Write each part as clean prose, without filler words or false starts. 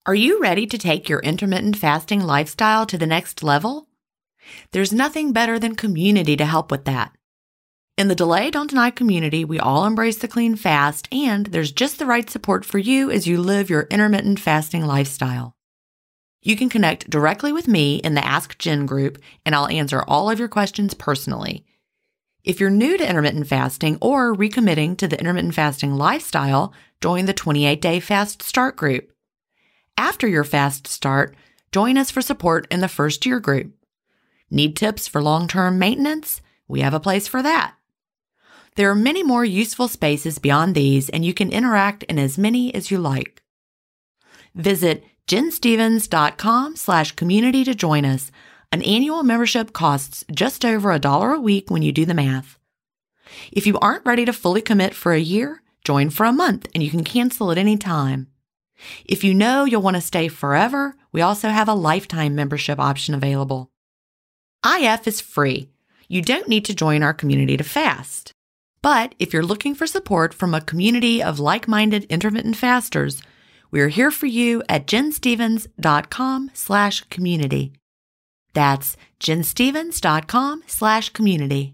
Are you ready to take your intermittent fasting lifestyle to the next level? There's nothing better than community to help with that. In the Delay Don't Deny community, we all embrace the clean fast, and there's just the right support for you as you live your intermittent fasting lifestyle. You can connect directly with me in the Ask Jen group, and I'll answer all of your questions personally. If you're new to intermittent fasting or recommitting to the intermittent fasting lifestyle, join the 28-Day Fast Start group. After your fast start, join us for support in the First Year group. Need tips for long-term maintenance? We have a place for that. There are many more useful spaces beyond these, and you can interact in as many as you like. Visit jenstevens.com/community to join us. An annual membership costs just over $1 a week when you do the math. If you aren't ready to fully commit for a year, join for a month and you can cancel at any time. If you know you'll want to stay forever, we also have a lifetime membership option available. IF is free. You don't need to join our community to fast. But if you're looking for support from a community of like-minded intermittent fasters, we're here for you at jenstevens.com/community. That's jenstevens.com/community.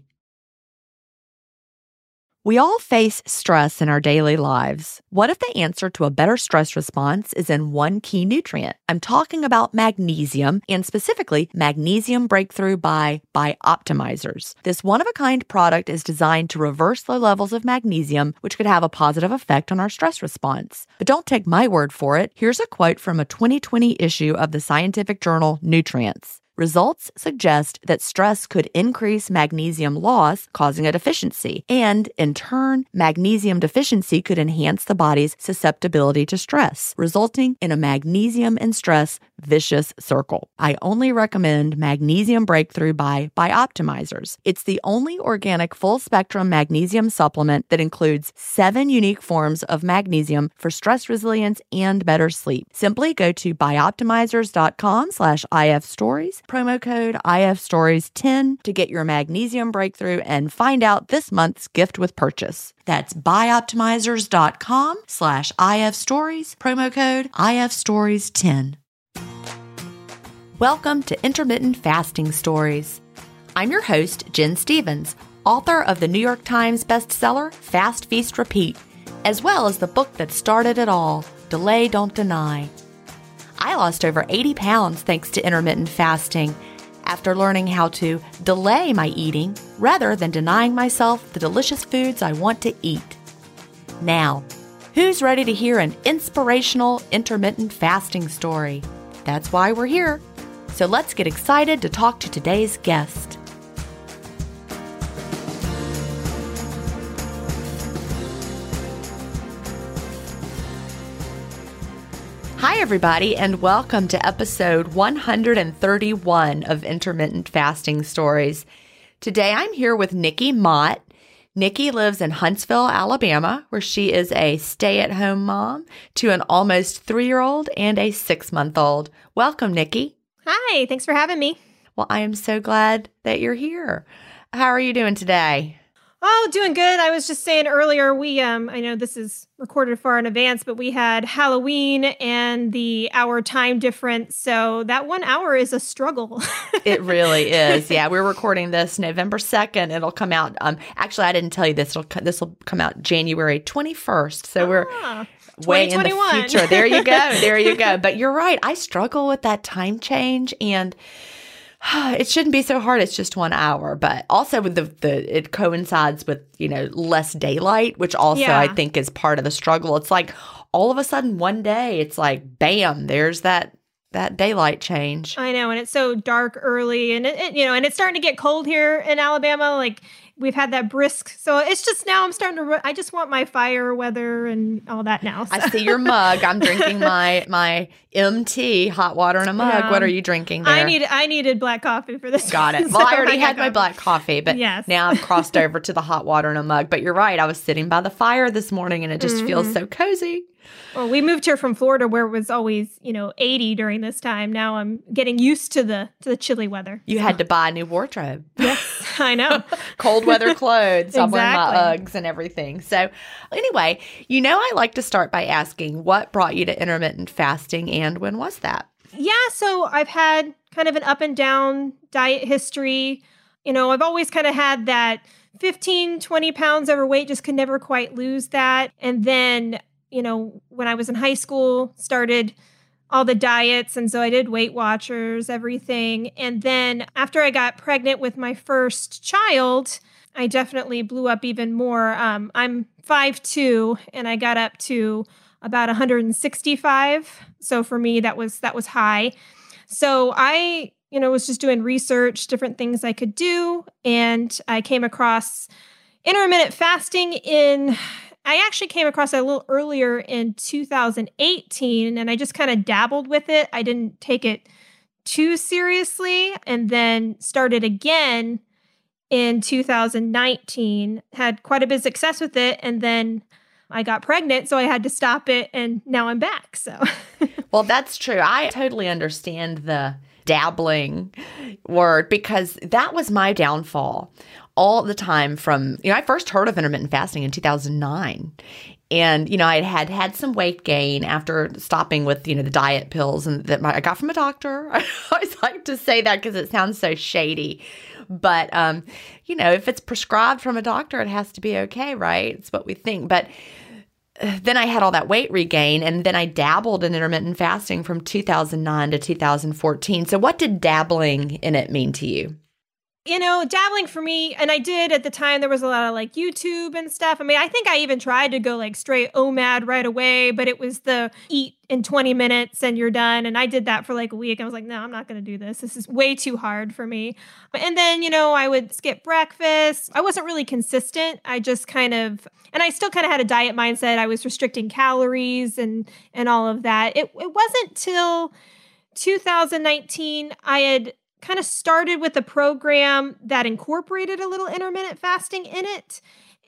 We all face stress in our daily lives. What if the answer to a better stress response is in one key nutrient? I'm talking about magnesium, and specifically Magnesium Breakthrough by Bioptimizers. This one-of-a-kind product is designed to reverse low levels of magnesium, which could have a positive effect on our stress response. But don't take my word for it. Here's a quote from a 2020 issue of the scientific journal Nutrients. Results suggest that stress could increase magnesium loss, causing a deficiency, and in turn, magnesium deficiency could enhance the body's susceptibility to stress, resulting in a magnesium and stress vicious circle. I only recommend Magnesium Breakthrough by Bioptimizers. It's the only organic full-spectrum magnesium supplement that includes 7 unique forms of magnesium for stress resilience and better sleep. Simply go to bioptimizers.com/ifstories, promo code IFStories10 to get your Magnesium Breakthrough and find out this month's gift with purchase. That's bioptimizers.com/ifstories, promo code IFStories10. Welcome to Intermittent Fasting Stories. I'm your host, Jen Stevens, author of the New York Times bestseller, Fast, Feast, Repeat, as well as the book that started it all, Delay Don't Deny. I lost over 80 pounds thanks to intermittent fasting after learning how to delay my eating rather than denying myself the delicious foods I want to eat. Now, who's ready to hear an inspirational intermittent fasting story? That's why we're here. So let's get excited to talk to today's guest. Hi, everybody, and welcome to episode 131 of Intermittent Fasting Stories. Today, I'm here with Nikki Mott. Nikki lives in Huntsville, Alabama, where she is a stay-at-home mom to an almost 3-year-old and a 6-month-old. Welcome, Nikki. Hi, thanks for having me. Well, I am so glad that you're here. How are you doing today? Oh, doing good. I was just saying earlier, I know this is recorded far in advance, but we had Halloween and the hour time difference. So that 1 hour is a struggle. It really is. Yeah, we're recording this November 2nd. It'll come out. Actually, I didn't tell you this. This will come out January 21st. So we're way in the future. There you go. There you go. But you're right. I struggle with that time change, and it shouldn't be so hard. It's just 1 hour, but also with it coincides with, less daylight, which also I think is part of the struggle. It's like all of a sudden one day it's like, bam, there's that daylight change. I know. And it's so dark early, and and it's starting to get cold here in Alabama. Like we've had that brisk. So it's just now I'm starting to, I just want my fire weather and all that now. So. I see your mug. I'm drinking my MT, hot water in a mug. What are you drinking there? I needed black coffee for this. Got it. Well, I already had my black coffee, but yes. Now I've crossed over to the hot water in a mug. But you're right. I was sitting by the fire this morning and it just feels so cozy. Well, we moved here from Florida where it was always, 80 during this time. Now I'm getting used to the chilly weather. You had to buy a new wardrobe. Yes. I know. Cold weather clothes. I'm wearing my Exactly. Uggs and everything. So anyway, I like to start by asking what brought you to intermittent fasting and when was that? Yeah, so I've had kind of an up and down diet history. I've always kind of had that 15, 20 pounds overweight, just could never quite lose that. And then, when I was in high school, started all the diets. And so I did Weight Watchers, everything. And then after I got pregnant with my first child, I definitely blew up even more. I'm 5'2", and I got up to about 165. So for me, that was high. So I, was just doing research, different things I could do. And I came across intermittent fasting I actually came across it a little earlier in 2018, and I just kind of dabbled with it. I didn't take it too seriously, and then started again in 2019, had quite a bit of success with it, and then I got pregnant, so I had to stop it, and now I'm back. So, Well, that's true. I totally understand the dabbling word because that was my downfall all the time from, I first heard of intermittent fasting in 2009. And, I had some weight gain after stopping with, the diet pills and that I got from a doctor. I always like to say that because it sounds so shady. But, if it's prescribed from a doctor, it has to be okay, right? It's what we think. But then I had all that weight regain, and then I dabbled in intermittent fasting from 2009 to 2014. So what did dabbling in it mean to you? Dabbling for me, and I did at the time, there was a lot of like YouTube and stuff. I mean, I think I even tried to go like straight OMAD right away, but it was the eat in 20 minutes and you're done. And I did that for like a week. I was like, no, I'm not going to do this. This is way too hard for me. And then, I would skip breakfast. I wasn't really consistent. I just and I still kind of had a diet mindset. I was restricting calories and all of that. It wasn't till 2019 I had kind of started with a program that incorporated a little intermittent fasting in it.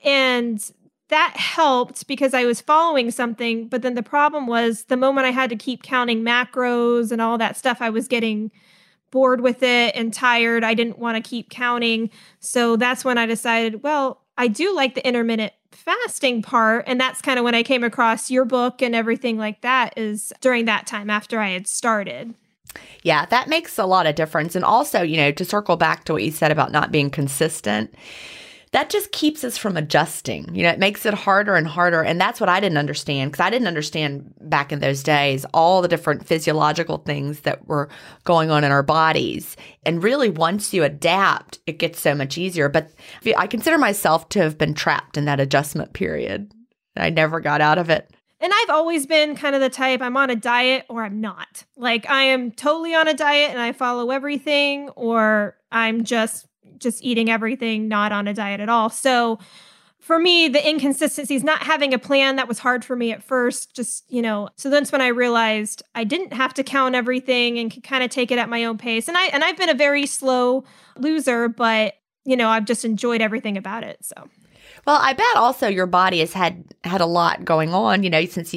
And that helped because I was following something. But then the problem was the moment I had to keep counting macros and all that stuff, I was getting bored with it and tired. I didn't want to keep counting. So that's when I decided, well, I do like the intermittent fasting part. And that's kind of when I came across your book and everything like that is during that time after I had started. Yeah, that makes a lot of difference. And also, to circle back to what you said about not being consistent, that just keeps us from adjusting. It makes it harder and harder. And that's what I didn't understand because I didn't understand back in those days all the different physiological things that were going on in our bodies. And really, once you adapt, it gets so much easier. But I consider myself to have been trapped in that adjustment period. I never got out of it. And I've always been kind of the type, I'm on a diet or I'm not. Like I am totally on a diet and I follow everything, or I'm just eating everything, not on a diet at all. So for me, the inconsistencies, not having a plan, that was hard for me at first, so that's when I realized I didn't have to count everything and could kind of take it at my own pace. And I've been a very slow loser, but I've just enjoyed everything about it. So. Well, I bet also your body has had a lot going on, since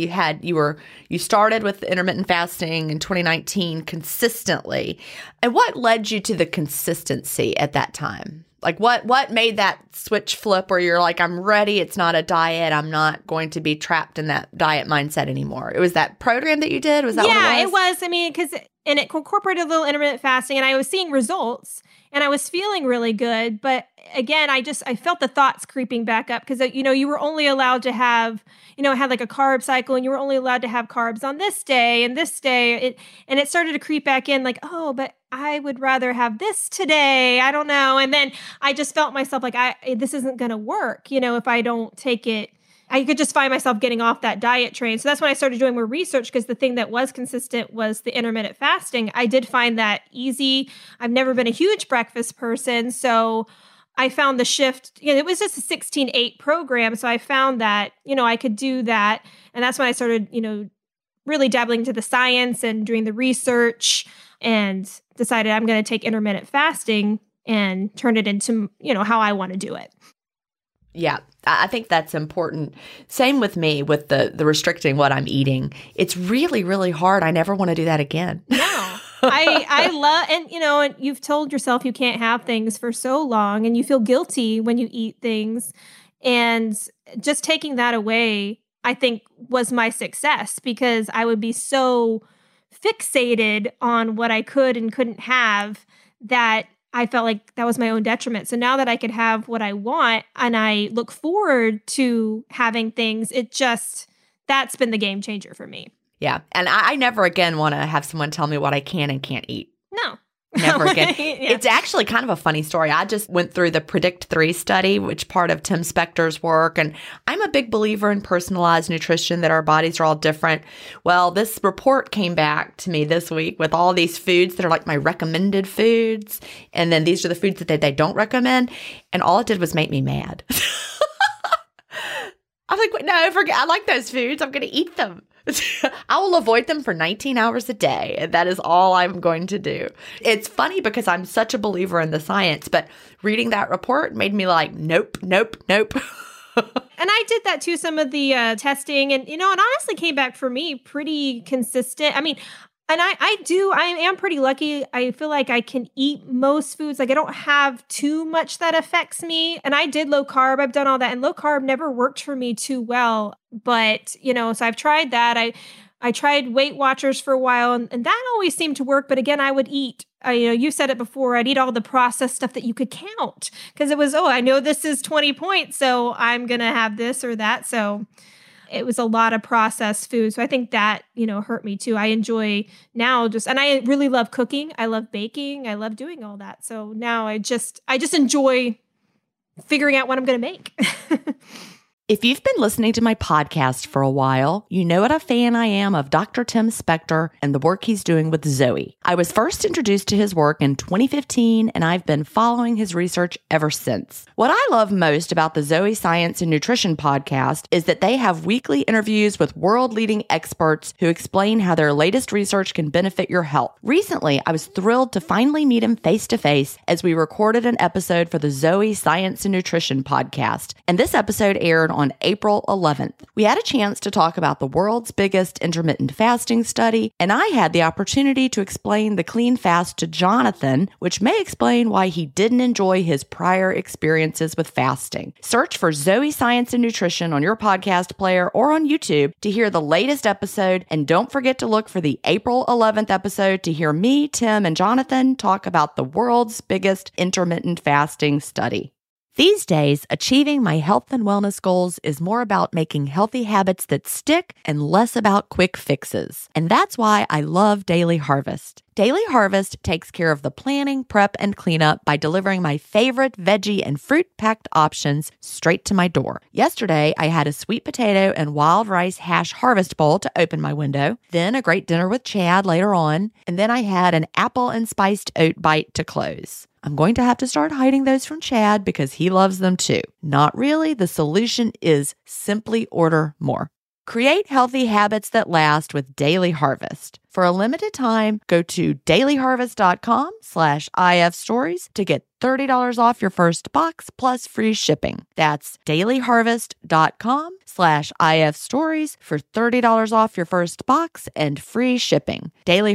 you started with intermittent fasting in 2019 consistently. And what led you to the consistency at that time? Like what made that switch flip where you're like, I'm ready. It's not a diet. I'm not going to be trapped in that diet mindset anymore. It was that program that you did? Was that what it was? Yeah, it was. I mean, and it incorporated a little intermittent fasting and I was seeing results and I was feeling really good. But again, I felt the thoughts creeping back up because, you were only allowed to have, it had like a carb cycle and you were only allowed to have carbs on this day and this day. And it started to creep back in like, oh, but I would rather have this today. I don't know. And then I just felt myself like, this isn't going to work, if I don't take it. I could just find myself getting off that diet train. So that's when I started doing more research because the thing that was consistent was the intermittent fasting. I did find that easy. I've never been a huge breakfast person. So I found the shift, it was just a 16-8 program. So I found that, I could do that. And that's when I started, really dabbling into the science and doing the research and decided I'm going to take intermittent fasting and turn it into, how I want to do it. Yeah, I think that's important. Same with me with the restricting what I'm eating. It's really, really hard. I never want to do that again. No. I love, and you've told yourself you can't have things for so long and you feel guilty when you eat things. And just taking that away, I think was my success because I would be so fixated on what I could and couldn't have that I felt like that was my own detriment. So now that I could have what I want and I look forward to having things, that's been the game changer for me. Yeah. And I never again want to have someone tell me what I can and can't eat. No. Never again. Yeah. It's actually kind of a funny story. I just went through the Predict 3 study, which part of Tim Spector's work. And I'm a big believer in personalized nutrition, that our bodies are all different. Well, this report came back to me this week with all these foods that are like my recommended foods. And then these are the foods that they don't recommend. And all it did was make me mad. I'm like, no, forget. I like those foods. I'm going to eat them. I will avoid them for 19 hours a day. And that is all I'm going to do. It's funny because I'm such a believer in the science, but reading that report made me like, nope. And I did that too, some of the testing. And, it honestly came back for me pretty consistent. I mean, and I am pretty lucky. I feel like I can eat most foods. Like I don't have too much that affects me. And I did low carb. I've done all that. And low carb never worked for me too well. But, so I've tried that. I tried Weight Watchers for a while and that always seemed to work. But again, I would eat, you said it before, I'd eat all the processed stuff that you could count because it was, I know this is 20 points. So I'm going to have this or that. So it was a lot of processed food. So I think that, hurt me too. I enjoy now and I really love cooking. I love baking. I love doing all that. So now I just enjoy figuring out what I'm going to make. If you've been listening to my podcast for a while, you know what a fan I am of Dr. Tim Spector and the work he's doing with Zoe. I was first introduced to his work in 2015, and I've been following his research ever since. What I love most about the Zoe Science and Nutrition podcast is that they have weekly interviews with world-leading experts who explain how their latest research can benefit your health. Recently, I was thrilled to finally meet him face-to-face as we recorded an episode for the Zoe Science and Nutrition podcast, and this episode aired on April 11th. We had a chance to talk about the world's biggest intermittent fasting study, and I had the opportunity to explain the clean fast to Jonathan, which may explain why he didn't enjoy his prior experiences with fasting. Search for Zoe Science and Nutrition on your podcast player or on YouTube to hear the latest episode, and don't forget to look for the April 11th episode to hear me, Tim, and Jonathan talk about the world's biggest intermittent fasting study. These days, achieving my health and wellness goals is more about making healthy habits that stick and less about quick fixes. And that's why I love Daily Harvest. Daily Harvest takes care of the planning, prep, and cleanup by delivering my favorite veggie and fruit-packed options straight to my door. Yesterday, I had a sweet potato and wild rice hash harvest bowl to open my window, then a great dinner with Chad later on, and then I had an apple and spiced oat bite to close. I'm going to have to start hiding those from Chad because he loves them too. Not really. The solution is simply order more. Create healthy habits that last with Daily Harvest. For a limited time, go to dailyharvest.com/ifstories to get $30 off your first box plus free shipping. That's dailyharvest.com/ifstories for $30 off your first box and free shipping.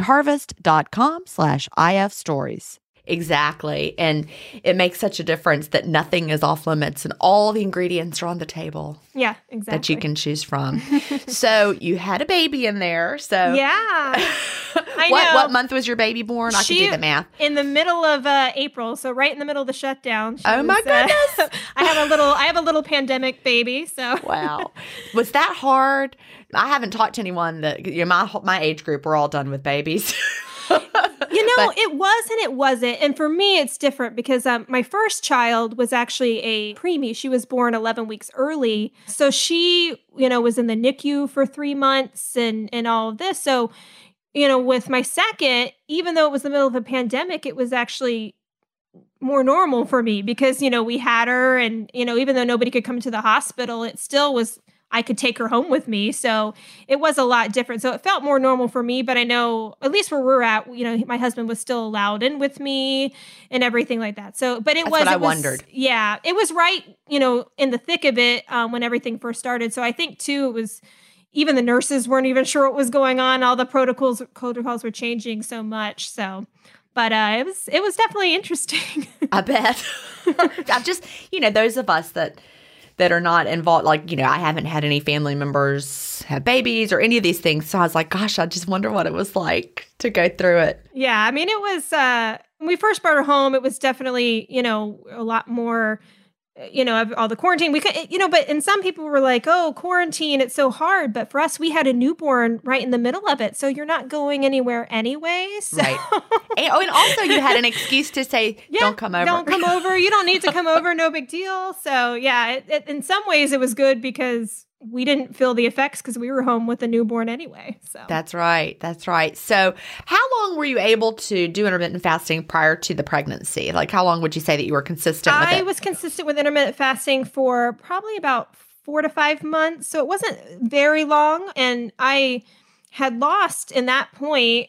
dailyharvest.com/ifstories. Exactly. And it makes such a difference that nothing is off limits and all the ingredients are on the table. Yeah, exactly. That you can choose from. So you had a baby in there. So yeah. I know. What month was your baby born? I can do the math. In the middle of April, so right in the middle of the shutdown. My goodness. I have a little pandemic baby, so. Wow. Was that hard? I haven't talked to anyone that my age group, we're all done with babies. It was and it wasn't. And for me, it's different because my first child was actually a preemie. She was born 11 weeks early. So she, was in the NICU for 3 months and all of this. So, with my second, even though it was the middle of a pandemic, it was actually more normal for me because, we had her and, even though nobody could come to the hospital, it still was, I could take her home with me. So it was a lot different. So it felt more normal for me, but I know at least where we're at, my husband was still allowed in with me and everything like that. So, but That's what I wondered. Yeah, it was right, in the thick of it when everything first started. So I think too, it was, even the nurses weren't even sure what was going on. All the protocols were changing so much. So, but it was definitely interesting. I bet. I'm just, those of us that are not involved, like, I haven't had any family members have babies or any of these things. So I was like, gosh, I just wonder what it was like to go through it. Yeah. I mean, it was, when we first brought her home, it was definitely, a lot more, of all the quarantine. We could, but and some people were like, oh, quarantine, it's so hard. But for us, we had a newborn right in the middle of it. So you're not going anywhere anyway. So. Right. And also you had an excuse to say, don't come over. Don't come over. You don't need to come over. No big deal. So yeah, in some ways it was good because we didn't feel the effects because we were home with a newborn anyway. So That's right. That's right. So how long were you able to do intermittent fasting prior to the pregnancy? Like how long would you say that you were consistent with it? I was consistent with intermittent fasting for probably about 4 to 5 months. So it wasn't very long. And I had lost, in that point,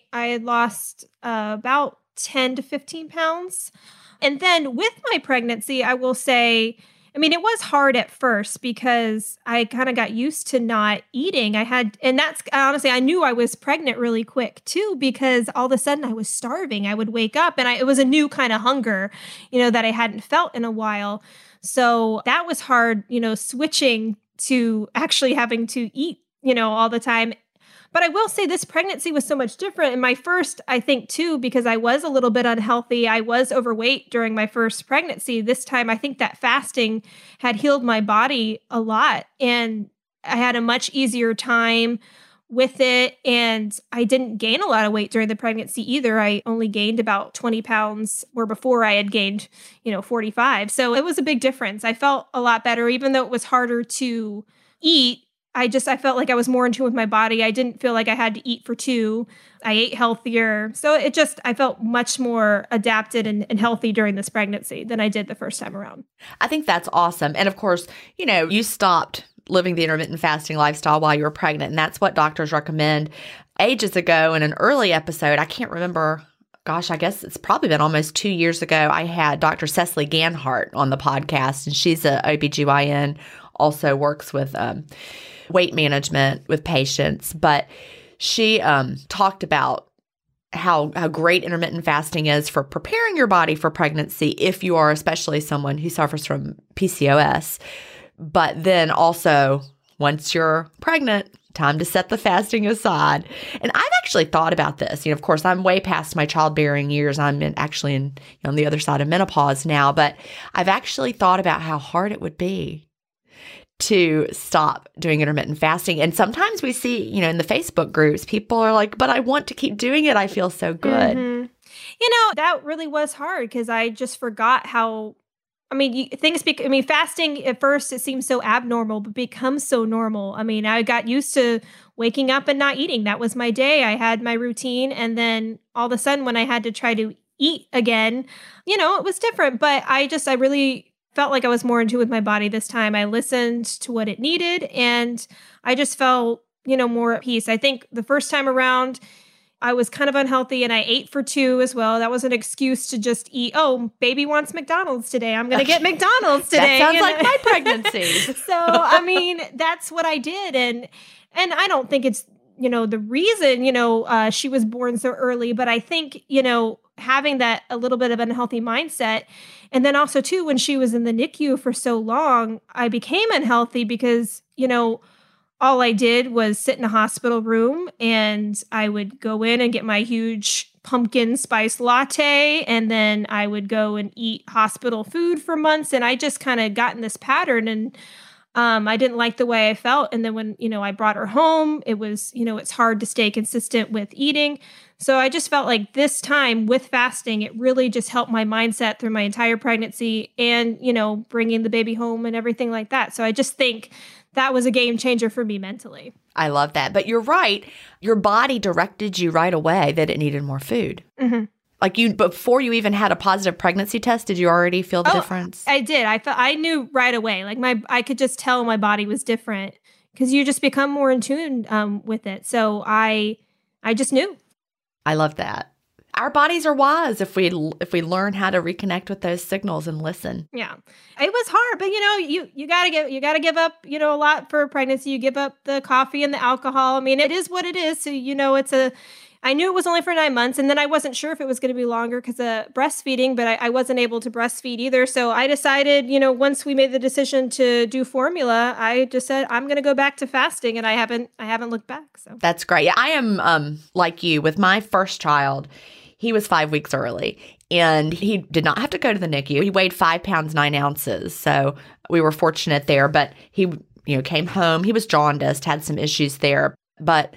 about 10 to 15 pounds. And then with my pregnancy, I will say, I mean, it was hard at first because I kind of got used to not eating. And that's honestly, I knew I was pregnant really quick too, because all of a sudden I was starving. I would wake up and it was a new kind of hunger, that I hadn't felt in a while. So that was hard, switching to actually having to eat, all the time. But I will say this pregnancy was so much different. And my first, I think too, because I was a little bit unhealthy, I was overweight during my first pregnancy. This time, I think that fasting had healed my body a lot. And I had a much easier time with it. And I didn't gain a lot of weight during the pregnancy either. I only gained about 20 pounds, where before I had gained, 45. So it was a big difference. I felt a lot better, even though it was harder to eat. I felt like I was more in tune with my body. I didn't feel like I had to eat for two. I ate healthier. So I felt much more adapted and healthy during this pregnancy than I did the first time around. I think that's awesome. And of course, you stopped living the intermittent fasting lifestyle while you were pregnant. And that's what doctors recommend. Ages ago in an early episode, I can't remember, gosh, I guess it's probably been almost 2 years ago, I had Dr. Cecily Ganhart on the podcast. And she's a OBGYN, also works with weight management with patients, but she talked about how great intermittent fasting is for preparing your body for pregnancy if you are especially someone who suffers from PCOS. But then also, once you're pregnant, time to set the fasting aside. And I've actually thought about this. Of course, I'm way past my childbearing years. I'm actually on the other side of menopause now, but I've actually thought about how hard it would be to stop doing intermittent fasting. And sometimes we see, in the Facebook groups, people are like, but I want to keep doing it. I feel so good. Mm-hmm. That really was hard because I just forgot how, fasting at first, it seems so abnormal, but becomes so normal. I got used to waking up and not eating. That was my day. I had my routine. And then all of a sudden when I had to try to eat again, it was different. But I really felt like I was more in tune with my body this time. I listened to what it needed and I just felt, more at peace. I think the first time around, I was kind of unhealthy and I ate for two as well. That was an excuse to just eat. Oh, baby wants McDonald's today. I'm going to get McDonald's today. That sounds like my pregnancy. So, that's what I did. And I don't think it's, the reason, she was born so early, but I think, having that a little bit of an unhealthy mindset. And then also too, when she was in the NICU for so long, I became unhealthy because, all I did was sit in a hospital room and I would go in and get my huge pumpkin spice latte. And then I would go and eat hospital food for months. And I just kind of got in this pattern and I didn't like the way I felt. And then when, I brought her home, it was, it's hard to stay consistent with eating. So I just felt like this time with fasting, it really just helped my mindset through my entire pregnancy and, bringing the baby home and everything like that. So I just think that was a game changer for me mentally. I love that. But you're right. Your body directed you right away that it needed more food. Mm-hmm. Like before you even had a positive pregnancy test, did you already feel the difference? I did. I knew right away. Like I could just tell my body was different because you just become more in tune with it. So I just knew. I love that. our bodies are wise if we learn how to reconnect with those signals and listen. Yeah. It was hard, but you got to give up, a lot for pregnancy. You give up the coffee and the alcohol. I mean, it is what it is. So, I knew it was only for 9 months, and then I wasn't sure if it was going to be longer because of breastfeeding, but I wasn't able to breastfeed either. So I decided, once we made the decision to do formula, I just said, I'm going to go back to fasting, and I haven't looked back. So that's great. Yeah, I am like you with my first child. He was 5 weeks early, and he did not have to go to the NICU. He weighed 5 pounds, 9 ounces. So we were fortunate there, but he, came home. He was jaundiced, had some issues there, but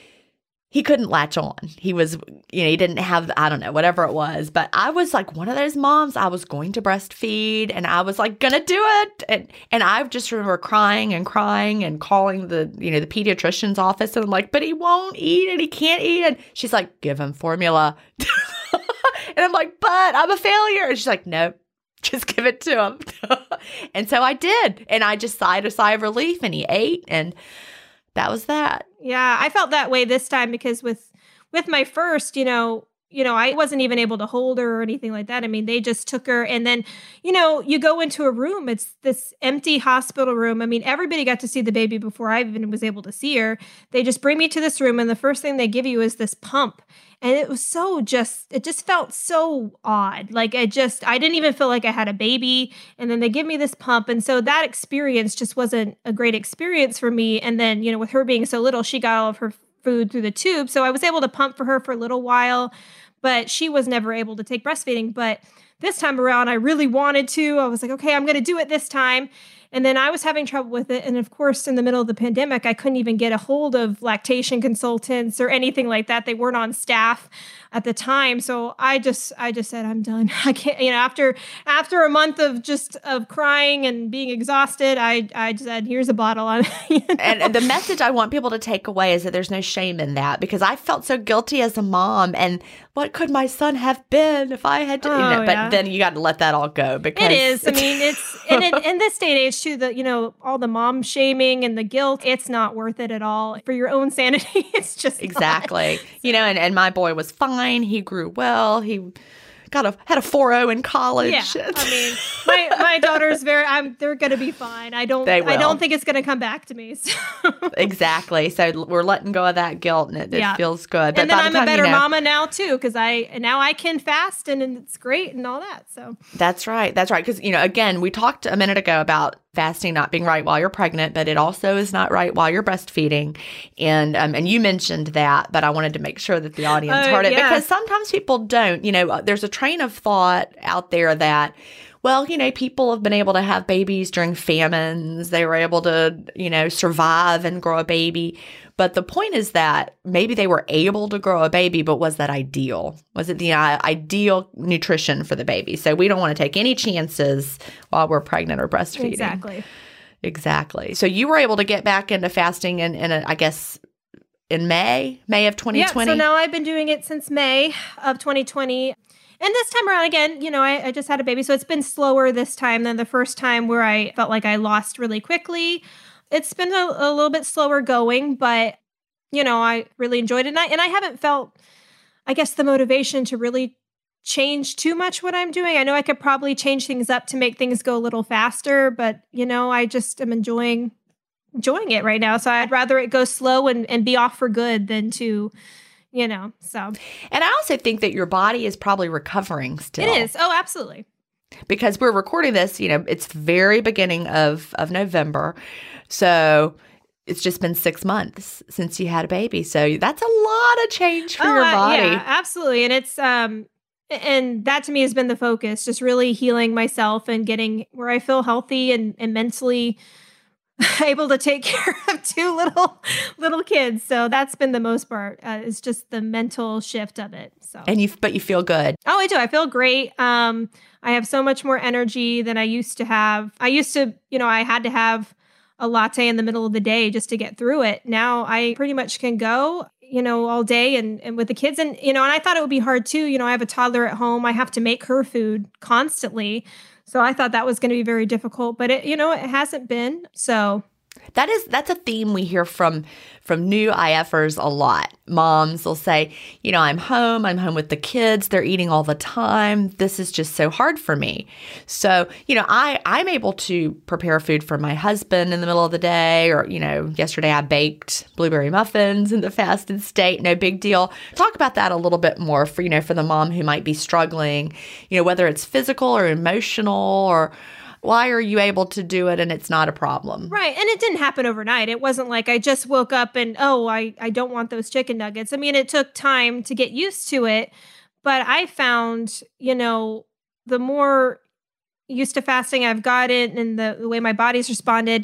he couldn't latch on. He was, he didn't have, I don't know, whatever it was. But I was like one of those moms. I was going to breastfeed, and I was like, gonna do it. And I just remember crying and calling the, the pediatrician's office. And I'm like, but he won't eat it. He can't eat it. She's like, give him formula. And I'm like, but I'm a failure. And she's like, nope, just give it to him. And so I did. And I just sighed a sigh of relief, and he ate, and that was that. Yeah, I felt that way this time because with my first, I wasn't even able to hold her or anything like that. I mean, they just took her, and then, you go into a room. It's this empty hospital room. I mean, everybody got to see the baby before I even was able to see her. They just bring me to this room, and the first thing they give you is this pump. And it was it just felt so odd. Like I didn't even feel like I had a baby. And then they give me this pump. And so that experience just wasn't a great experience for me. And then, with her being so little, she got all of her food through the tube. So I was able to pump for her for a little while, but she was never able to take breastfeeding. But this time around, I really wanted to. I was like, okay, I'm going to do it this time. And then I was having trouble with it. And of course, in the middle of the pandemic, I couldn't even get a hold of lactation consultants or anything like that. They weren't on staff at the time. So I just said, I'm done. I can't, after a month of crying and being exhausted, I just said, here's a bottle. And the message I want people to take away is that there's no shame in that, because I felt so guilty as a mom. And what could my son have been if I had to, but then you got to let that all go, because it is. I mean, it's in this day and age too, all the mom shaming and the guilt, it's not worth it at all for your own sanity. It's just exactly, and my boy was fine. He grew well. He had a 4.0 in college. Yeah, I mean, my daughter's they're going to be fine. I don't think it's going to come back to me. So. Exactly. So we're letting go of that guilt, and it feels good. But and then I'm a better mama now too, because now I can fast, and it's great and all that. So that's right. Because again, we talked a minute ago about fasting not being right while you're pregnant, but it also is not right while you're breastfeeding. And you mentioned that, but I wanted to make sure that the audience heard it, because sometimes people don't. There's a train of thought out there that, well, people have been able to have babies during famines. They were able to, survive and grow a baby. But the point is that maybe they were able to grow a baby, but was that ideal? Was it the ideal nutrition for the baby? So we don't want to take any chances while we're pregnant or breastfeeding. Exactly. So you were able to get back into fasting I guess, in May of 2020? Yeah, so now I've been doing it since May of 2020. And this time around, again, I just had a baby, so it's been slower this time than the first time where I felt like I lost really quickly. It's been a little bit slower going, but, I really enjoyed it. And I haven't felt, I guess, the motivation to really change too much what I'm doing. I know I could probably change things up to make things go a little faster, but, I just am enjoying it right now. So I'd rather it go slow and be off for good than to... so. And I also think that your body is probably recovering still. It is. Oh, absolutely. Because we're recording this, it's the very beginning of November. So it's just been 6 months since you had a baby. So that's a lot of change for your body. Yeah, absolutely. And it's, and that to me has been the focus, just really healing myself and getting where I feel healthy and mentally able to take care of 2 little kids. So that's been the most part. It's just the mental shift of it. So, but you feel good. Oh, I do. I feel great. I have so much more energy than I used to have. I used to, I had to have a latte in the middle of the day just to get through it. Now I pretty much can go, all day and with the kids. And, and I thought it would be hard too. I have a toddler at home. I have to make her food constantly. So I thought that was going to be very difficult, but it, it hasn't been. So That's a theme we hear from new IFers a lot. Moms will say, I'm home with the kids, they're eating all the time. This is just so hard for me. So, I'm able to prepare food for my husband in the middle of the day, or, yesterday I baked blueberry muffins in the fasted state, no big deal. Talk about that a little bit more for the mom who might be struggling, whether it's physical or emotional, or why are you able to do it and it's not a problem? Right. And it didn't happen overnight. It wasn't like I just woke up and, I don't want those chicken nuggets. I mean, it took time to get used to it. But I found, the more used to fasting I've gotten and the way my body's responded,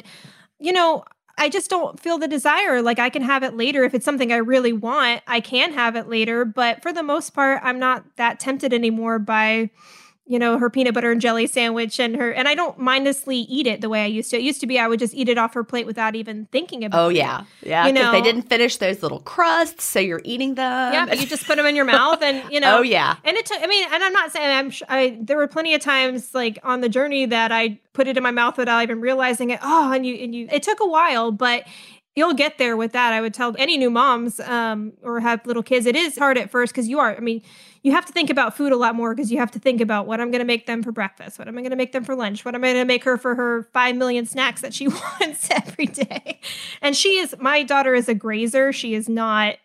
I just don't feel the desire. Like, I can have it later. If it's something I really want, I can have it later. But for the most part, I'm not that tempted anymore by her peanut butter and jelly sandwich and I don't mindlessly eat it the way I used to. It used to be I would just eat it off her plate without even thinking about it. Oh, yeah. Yeah, because they didn't finish those little crusts, so you're eating them. Yeah, but you just put them in your mouth and, Oh, yeah. And it took, and I'm not saying, there were plenty of times, like, on the journey that I put it in my mouth without even realizing it. Oh, and it took a while, but you'll get there with that. I would tell any new moms or have little kids, it is hard at first because you have to think about food a lot more because you have to think about what I'm going to make them for breakfast, what am I going to make them for lunch, what am I going to make her for her 5 million snacks that she wants every day. And my daughter is a grazer. She is not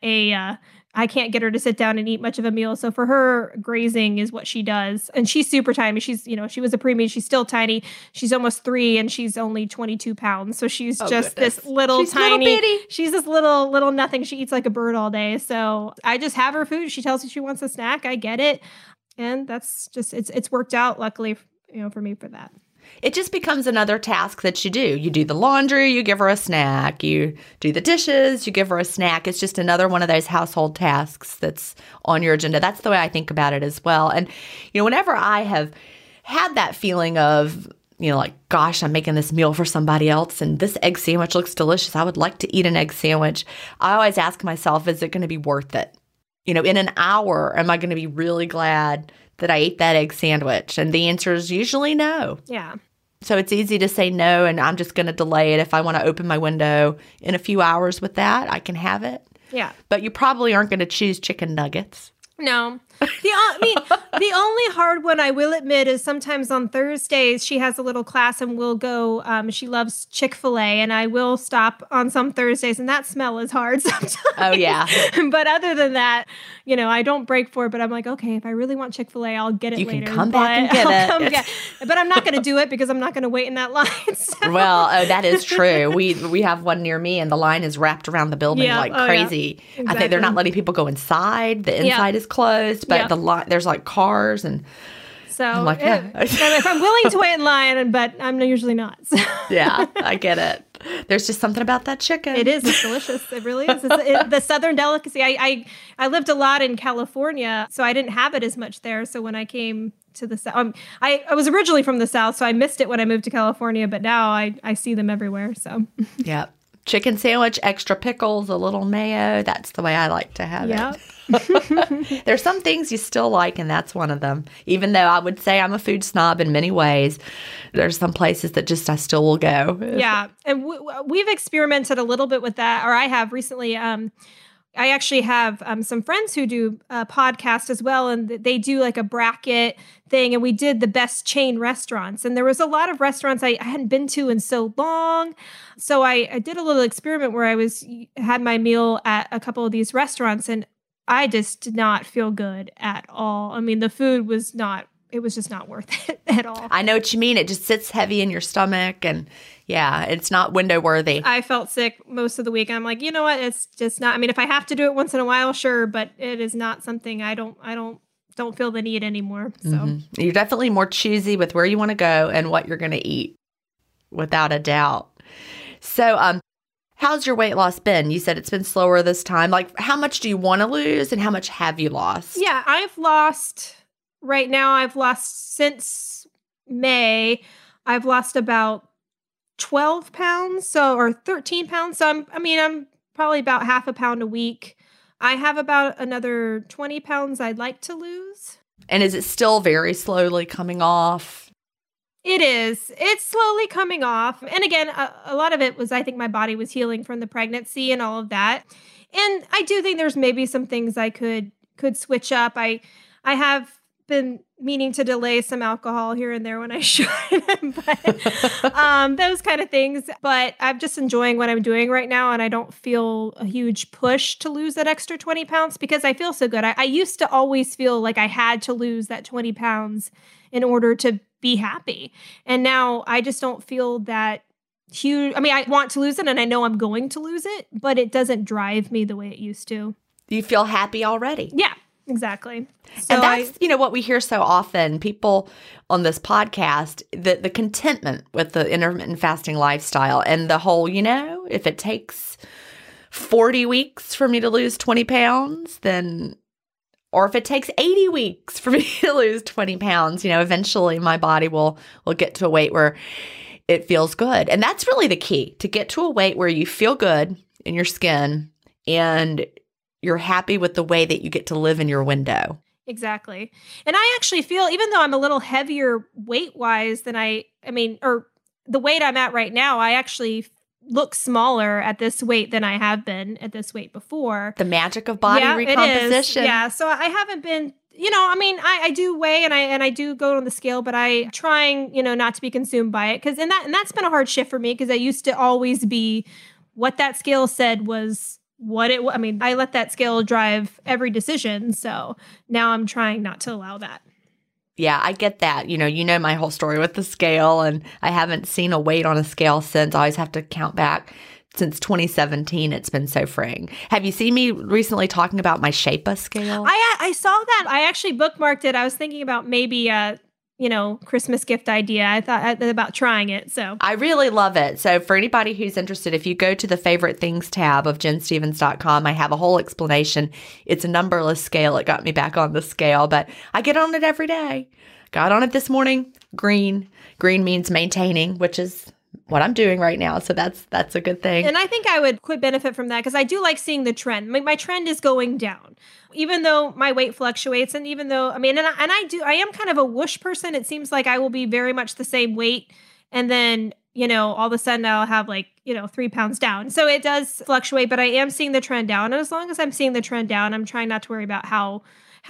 I can't get her to sit down and eat much of a meal. So for her, grazing is what she does. And she's super tiny. She's, she was a preemie. She's still tiny. She's almost 3 and she's only 22 pounds. So she's this little tiny, little bitty. She's this little nothing. She eats like a bird all day. So I just have her food. She tells me she wants a snack. I get it. And that's just, it's worked out luckily, for me for that. It just becomes another task that you do. You do the laundry, you give her a snack. You do the dishes, you give her a snack. It's just another one of those household tasks that's on your agenda. That's the way I think about it as well. And, whenever I have had that feeling of, like, gosh, I'm making this meal for somebody else and this egg sandwich looks delicious, I would like to eat an egg sandwich, I always ask myself, is it going to be worth it? In an hour, am I going to be really glad that I ate that egg sandwich? And the answer is usually no. Yeah. So it's easy to say no, and I'm just going to delay it. If I want to open my window in a few hours with that, I can have it. Yeah. But you probably aren't going to choose chicken nuggets. No. The only hard one I will admit is sometimes on Thursdays she has a little class and we'll go, she loves Chick-fil-A and I will stop on some Thursdays and that smell is hard sometimes. Oh, yeah. But other than that, I don't break for it, but I'm like, okay, if I really want Chick-fil-A, I'll get it later. You can come back and get it. But I'm not going to do it because I'm not going to wait in that line. So. Well, that is true. We have one near me and the line is wrapped around the building like crazy. Yeah. Exactly. I think they're not letting people go inside. The inside is closed, but the line, there's like cars and so I'm like, if I'm willing to wait in line, but I'm usually not. So. Yeah, I get it. There's just something about that chicken. It is. It's delicious. It really is. The Southern delicacy. I lived a lot in California, so I didn't have it as much there. So when I came to the South, I was originally from the South, so I missed it when I moved to California, but now I see them everywhere. So yeah. Chicken sandwich, extra pickles, a little mayo. That's the way I like to have it. There's some things you still like, and that's one of them. Even though I would say I'm a food snob in many ways, there's some places that just I still will go. Yeah, and we've experimented a little bit with that, or I have recently. I actually have some friends who do a podcast as well, and they do like a bracket thing, and we did the best chain restaurants. And there was a lot of restaurants I hadn't been to in so long. So I did a little experiment where I had my meal at a couple of these restaurants, and I just did not feel good at all. I mean, the food was just not worth it at all. I know what you mean. It just sits heavy in your stomach and yeah, it's not window worthy. I felt sick most of the week. I'm like, you know what? It's just not, I mean, if I have to do it once in a while, sure, but it is not something I don't feel the need anymore. So You're definitely more choosy with where you want to go and what you're going to eat, without a doubt. So, how's your weight loss been? You said it's been slower this time. Like, how much do you want to lose and how much have you lost? Yeah, right now I've lost since May, I've lost about 12 pounds, or 13 pounds. So I'm probably about half a pound a week. I have about another 20 pounds I'd like to lose. And is it still very slowly coming off? It is. It's slowly coming off. And again, a lot of it was, I think my body was healing from the pregnancy and all of that. And I do think there's maybe some things I could switch up. I have been meaning to delay some alcohol here and there when I should, but those kind of things. But I'm just enjoying what I'm doing right now, and I don't feel a huge push to lose that extra 20 pounds because I feel so good. I used to always feel like I had to lose that 20 pounds in order to be happy. And now I just don't feel that huge. I mean, I want to lose it and I know I'm going to lose it, but it doesn't drive me the way it used to. You feel happy already. Yeah, exactly. So and that's, what we hear so often, people on this podcast, the contentment with the intermittent fasting lifestyle and the whole, if it takes 40 weeks for me to lose 20 pounds, then, or if it takes 80 weeks for me to lose 20 pounds, eventually my body will get to a weight where it feels good. And that's really the key, to get to a weight where you feel good in your skin and you're happy with the way that you get to live in your window. Exactly. And I actually feel, even though I'm a little heavier weight-wise than or the weight I'm at right now, I actually look smaller at this weight than I have been at this weight before. The magic of body recomposition. It is. Yeah. So I haven't been, I do weigh and I do go on the scale, but I'm trying, not to be consumed by it. And that's been a hard shift for me because I used to always be what that scale said was what it, I let that scale drive every decision. So now I'm trying not to allow that. Yeah, I get that. You know my whole story with the scale, and I haven't seen a weight on a scale since. I always have to count back. Since 2017, it's been so freeing. Have you seen me recently talking about my Shape-A scale? I saw that. I actually bookmarked it. I was thinking about maybe Christmas gift idea. I thought about trying it. So I really love it. So for anybody who's interested, if you go to the favorite things tab of JennStevens.com, I have a whole explanation. It's a numberless scale. It got me back on the scale, but I get on it every day. Got on it this morning. Green. Green means maintaining, which is what I'm doing right now. So that's a good thing. And I think I could benefit from that because I do like seeing the trend. My trend is going down, even though my weight fluctuates. And even though, I am kind of a whoosh person. It seems like I will be very much the same weight. And then, all of a sudden I'll have 3 pounds down. So it does fluctuate, but I am seeing the trend down. And as long as I'm seeing the trend down, I'm trying not to worry about how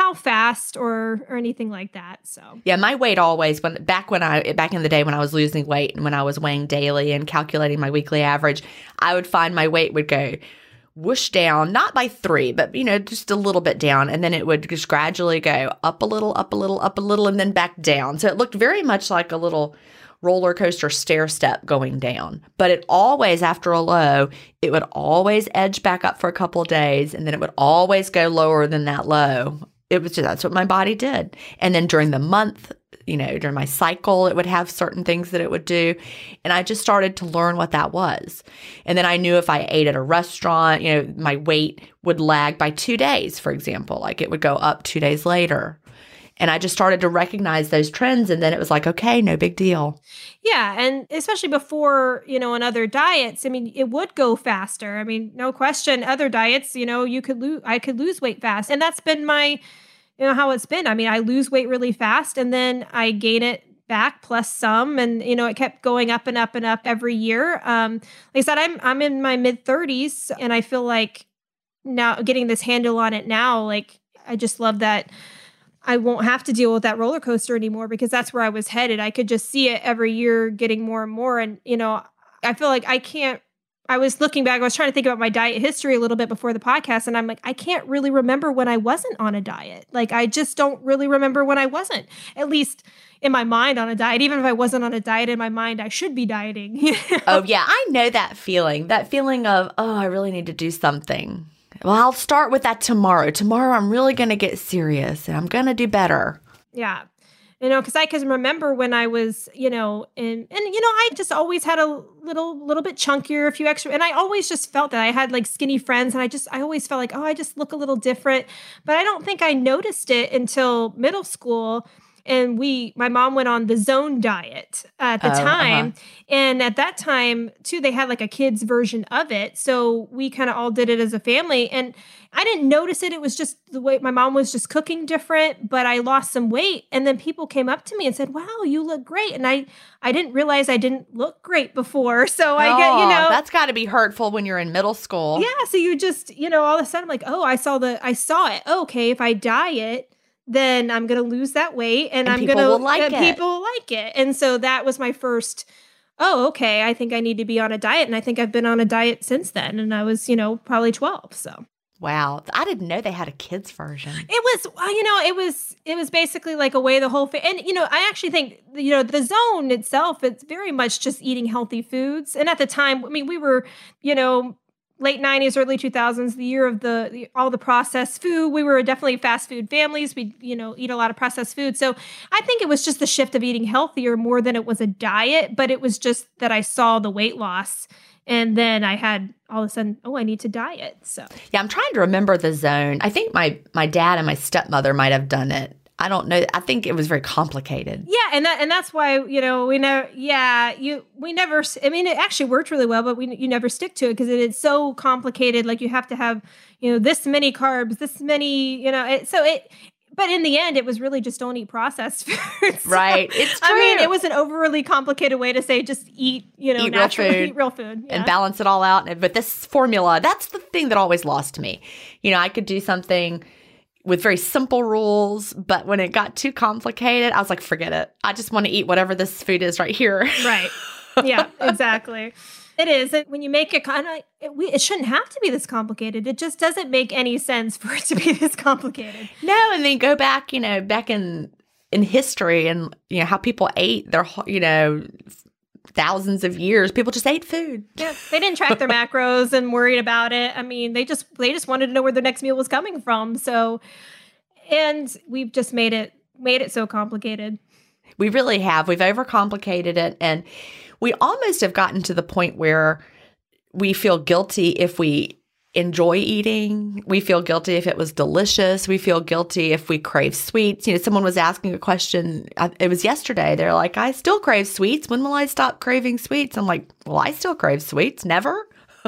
fast or anything like that. So yeah, my weight always back in the day when I was losing weight and when I was weighing daily and calculating my weekly average, I would find my weight would go whoosh down, not by 3, but just a little bit down, and then it would just gradually go up a little, up a little, up a little, and then back down. So it looked very much like a little roller coaster stair step going down. But it always, after a low, it would always edge back up for a couple of days, and then it would always go lower than that low. That's what my body did. And then during the month, during my cycle, it would have certain things that it would do. And I just started to learn what that was. And then I knew if I ate at a restaurant, my weight would lag by 2 days, for example. Like it would go up 2 days later. And I just started to recognize those trends. And then it was like, okay, no big deal. Yeah. And especially before, on other diets, it would go faster. No question. Other diets, I could lose weight fast. And that's been my, how it's been. I lose weight really fast and then I gain it back plus some. And, it kept going up and up and up every year. Like I said, I'm in my mid 30s and I feel like now getting this handle on it now, I just love that I won't have to deal with that roller coaster anymore because that's where I was headed. I could just see it every year getting more and more. And, I feel like I was looking back, I was trying to think about my diet history a little bit before the podcast. And I'm like, I can't really remember when I wasn't on a diet. I just don't really remember when I wasn't, at least in my mind, on a diet. Even if I wasn't on a diet in my mind, I should be dieting. Oh yeah. I know that feeling of, I really need to do something. Well, I'll start with that tomorrow. Tomorrow, I'm really going to get serious and I'm going to do better. Yeah. Because I can remember when I was, I just always had a little bit chunkier, a few extra, and I always just felt that I had skinny friends and I always felt like, I just look a little different, but I don't think I noticed it until middle school. And my mom went on the Zone diet at the time. And at that time, too, they had like a kid's version of it. So we kind of all did it as a family. And I didn't notice it. It was just the way my mom was just cooking different, but I lost some weight. And then people came up to me and said, wow, you look great. And I didn't realize I didn't look great before. So I get, that's got to be hurtful when you're in middle school. Yeah. So you just, all of a sudden I'm like, oh, I saw it. Okay. If I diet, then I'm going to lose that weight and I'm going to people will like it. And so that was my first, oh, okay, I think I need to be on a diet. And I think I've been on a diet since then. And I was, probably 12. So. Wow. I didn't know they had a kids version. It was basically like a way the whole and, I actually think, the Zone itself, it's very much just eating healthy foods. And at the time, I mean, we were, late 90s, early 2000s, the year of all the processed food. We were definitely fast food families. We, eat a lot of processed food. So I think it was just the shift of eating healthier more than it was a diet, but it was just that I saw the weight loss. And then I had all of a sudden, I need to diet. So yeah, I'm trying to remember the Zone. I think my dad and my stepmother might have done it. I don't know. I think it was very complicated. Yeah, and that's why we never. I mean, it actually worked really well, but you never stick to it because it's so complicated. Like you have to have this many carbs, this many But in the end, it was really just don't eat processed foods. Right. It's true. I mean, it was an overly complicated way to say just eat, naturally, eat real food. Yeah. And balance it all out. But this formula, that's the thing that always lost me. I could do something with very simple rules, but when it got too complicated, I was like, forget it. I just want to eat whatever this food is right here. Right. Yeah, exactly. It is. When you make it it shouldn't have to be this complicated. It just doesn't make any sense for it to be this complicated. No, and then go back, back in history and, how people ate their, thousands of years. People just ate food. Yeah, they didn't track their macros and worried about it. I mean, they just wanted to know where their next meal was coming from. So, and we've just made it so complicated. We really have. We've overcomplicated it, and we almost have gotten to the point where we feel guilty if we enjoy eating. We feel guilty if it was delicious. We feel guilty if we crave sweets. Someone was asking a question. It was yesterday. They're like, I still crave sweets. When will I stop craving sweets? I'm like, well, I still crave sweets. Never.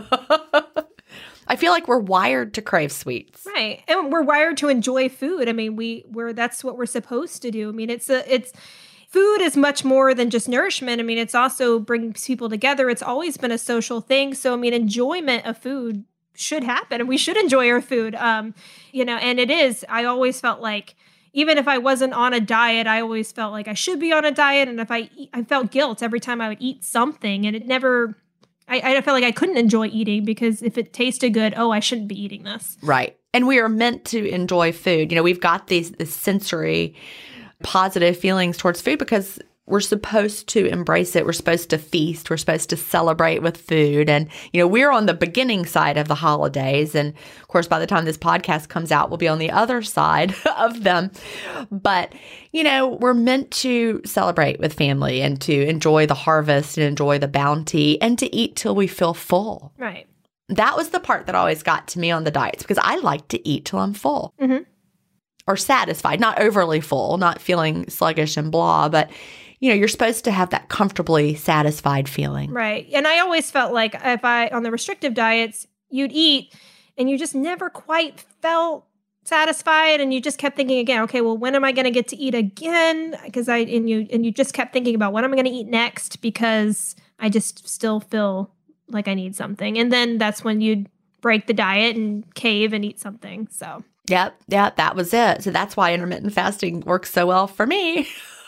I feel like we're wired to crave sweets. Right. And we're wired to enjoy food. I mean, that's what we're supposed to do. I mean, food is much more than just nourishment. I mean, it's also brings people together. It's always been a social thing. So, I mean, enjoyment of food should happen and we should enjoy our food. And it is, I always felt like, even if I wasn't on a diet, I always felt like I should be on a diet. And if I felt guilt every time I would eat something, and it never, I felt like I couldn't enjoy eating because if it tasted good, I shouldn't be eating this. Right. And we are meant to enjoy food. We've got this sensory positive feelings towards food because we're supposed to embrace it. We're supposed to feast. We're supposed to celebrate with food. And, we're on the beginning side of the holidays. And of course, by the time this podcast comes out, we'll be on the other side of them. But, we're meant to celebrate with family and to enjoy the harvest and enjoy the bounty and to eat till we feel full. Right. That was the part that always got to me on the diets because I like to eat till I'm full. Mm-hmm. Or satisfied, not overly full, not feeling sluggish and blah, but you're supposed to have that comfortably satisfied feeling. Right. And I always felt like on the restrictive diets, you'd eat and you just never quite felt satisfied. And you just kept thinking again, okay, well, when am I going to get to eat again? Because you just kept thinking about when am I going to eat next? Because I just still feel like I need something. And then that's when you'd break the diet and cave and eat something. So. Yep, that was it. So that's why intermittent fasting works so well for me.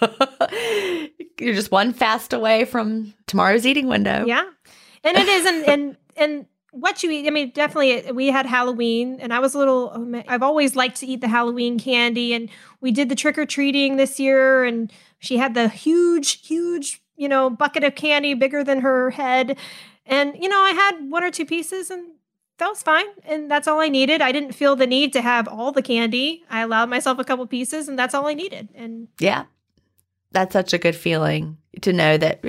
You're just one fast away from tomorrow's eating window. Yeah. And it is, and what you eat, I mean, definitely we had Halloween and I was I've always liked to eat the Halloween candy, and we did the trick-or-treating this year, and she had the huge, bucket of candy bigger than her head. And, I had one or two pieces and that was fine. And that's all I needed. I didn't feel the need to have all the candy. I allowed myself a couple pieces and that's all I needed. And yeah, that's such a good feeling to know that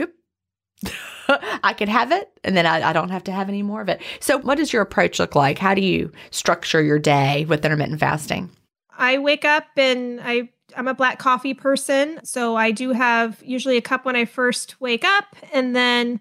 I could have it and then I don't have to have any more of it. So what does your approach look like? How do you structure your day with intermittent fasting? I wake up and I I'm a black coffee person. So I do have usually a cup when I first wake up. And then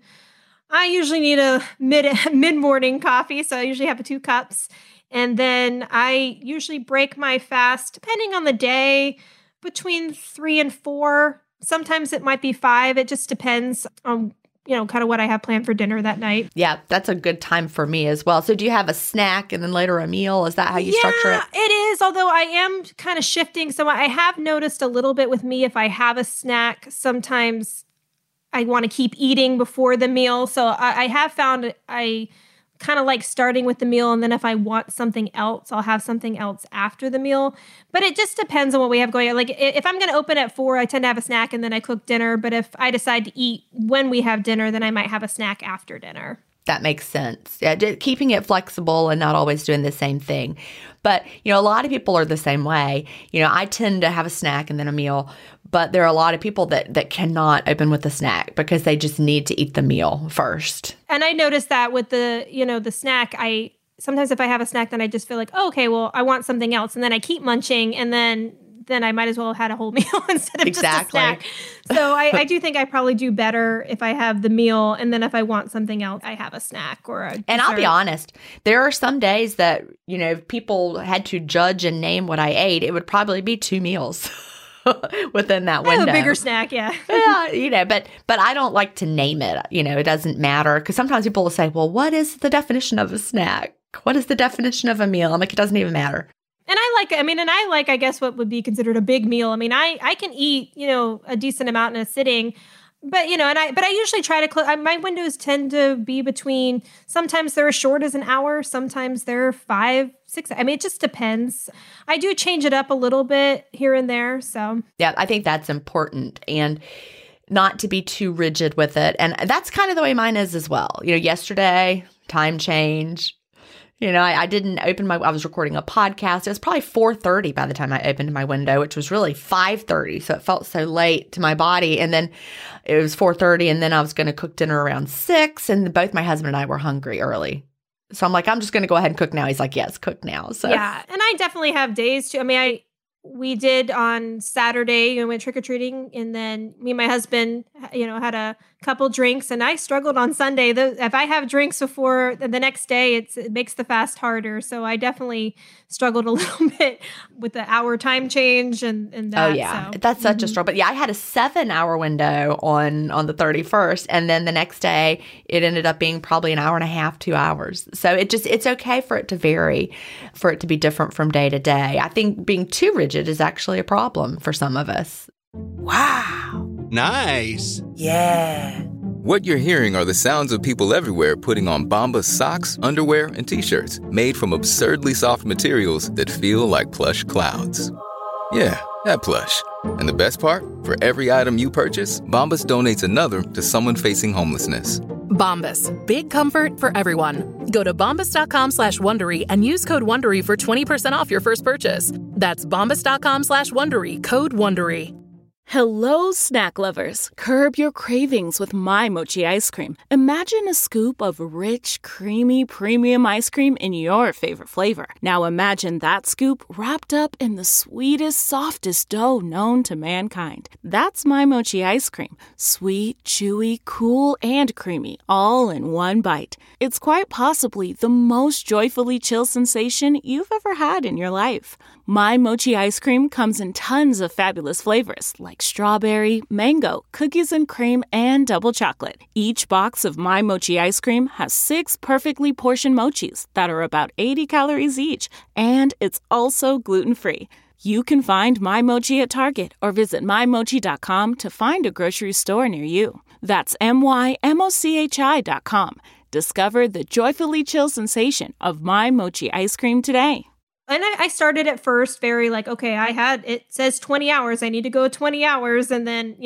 I usually need a mid-morning coffee. So I usually have 2 cups. And then I usually break my fast, depending on the day, between 3 and 4. Sometimes it might be 5. It just depends on, kind of what I have planned for dinner that night. Yeah, that's a good time for me as well. So do you have a snack and then later a meal? Is that how you structure it? Yeah, it is. Although I am kind of shifting. So I have noticed a little bit with me, if I have a snack, sometimes I want to keep eating before the meal. So I have found I kind of like starting with the meal, and then if I want something else, I'll have something else after the meal. But it just depends on what we have going on. Like if I'm going to open at 4, I tend to have a snack and then I cook dinner. But if I decide to eat when we have dinner, then I might have a snack after dinner. That makes sense. Yeah, keeping it flexible and not always doing the same thing. But, a lot of people are the same way. I tend to have a snack and then a meal, but there are a lot of people that cannot open with a snack because they just need to eat the meal first. And I noticed that with the snack, sometimes if I have a snack, then I just feel like, oh, okay, well, I want something else. And then I keep munching, and then I might as well have had a whole meal instead of just a snack. So I do think I probably do better if I have the meal, and then if I want something else, I have a snack or a dessert. And I'll be honest, there are some days that, if people had to judge and name what I ate, it would probably be 2 meals within that window. A bigger snack, yeah. Yeah, but I don't like to name it. It doesn't matter, because sometimes people will say, well, what is the definition of a snack? What is the definition of a meal? I'm like, it doesn't even matter. And I like, I guess, what would be considered a big meal. I mean, I can eat, a decent amount in a sitting, but, I usually try to my windows tend to be between, sometimes they're as short as an hour. Sometimes they're 5, 6. I mean, it just depends. I do change it up a little bit here and there. So, yeah, I think that's important, and not to be too rigid with it. And that's kind of the way mine is as well. Yesterday, time change. I didn't open I was recording a podcast. It was probably 4:30 by the time I opened my window, which was really 5:30. So it felt so late to my body. And then it was 4:30, and then I was going to cook dinner around 6. And both my husband and I were hungry early. So I'm like, I'm just going to go ahead and cook now. He's like, yes, cook now. So yeah. And I definitely have days too. I mean, we did on Saturday, we went trick-or-treating, and then me and my husband, had a couple drinks, and I struggled on Sunday. If I have drinks before the next day, it makes the fast harder. So I definitely struggled a little bit with the hour time change and that. Oh, yeah. So. That's such a struggle. But yeah, I had a 7-hour window on the 31st. And then the next day, it ended up being probably an hour and a half, 2 hours. So it's okay for it to vary, for it to be different from day to day. I think being too rigid is actually a problem for some of us. Wow. Nice. Yeah. What you're hearing are the sounds of people everywhere putting on Bombas socks, underwear, and T-shirts made from absurdly soft materials that feel like plush clouds. Yeah, that plush. And the best part? For every item you purchase, Bombas donates another to someone facing homelessness. Bombas. Big comfort for everyone. Go to bombas.com/Wondery and use code Wondery for 20% off your first purchase. That's bombas.com/Wondery. Code Wondery. Hello, snack lovers. Curb your cravings with My Mochi ice cream. Imagine a scoop of rich, creamy, premium ice cream in your favorite flavor. Now imagine that scoop wrapped up in the sweetest, softest dough known to mankind. That's My Mochi ice cream. Sweet, chewy, cool, and creamy, all in one bite. It's quite possibly the most joyfully chill sensation you've ever had in your life. My Mochi ice cream comes in tons of fabulous flavors like strawberry, mango, cookies and cream, and double chocolate. Each box of My Mochi ice cream has 6 perfectly portioned mochis that are about 80 calories each, and it's also gluten-free. You can find My Mochi at Target or visit mymochi.com to find a grocery store near you. That's mymochi.com. Discover the joyfully chill sensation of My Mochi ice cream today. And I started at first very like, okay, it says 20 hours. I need to go 20 hours. And then,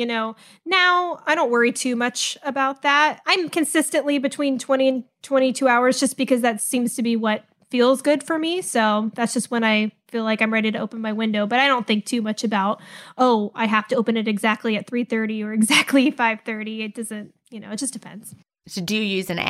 now I don't worry too much about that. I'm consistently between 20 and 22 hours just because that seems to be what feels good for me. So that's just when I feel like I'm ready to open my window. But I don't think too much about, I have to open it exactly at 3:30 or exactly 5:30. It doesn't, it just depends. So do you use an app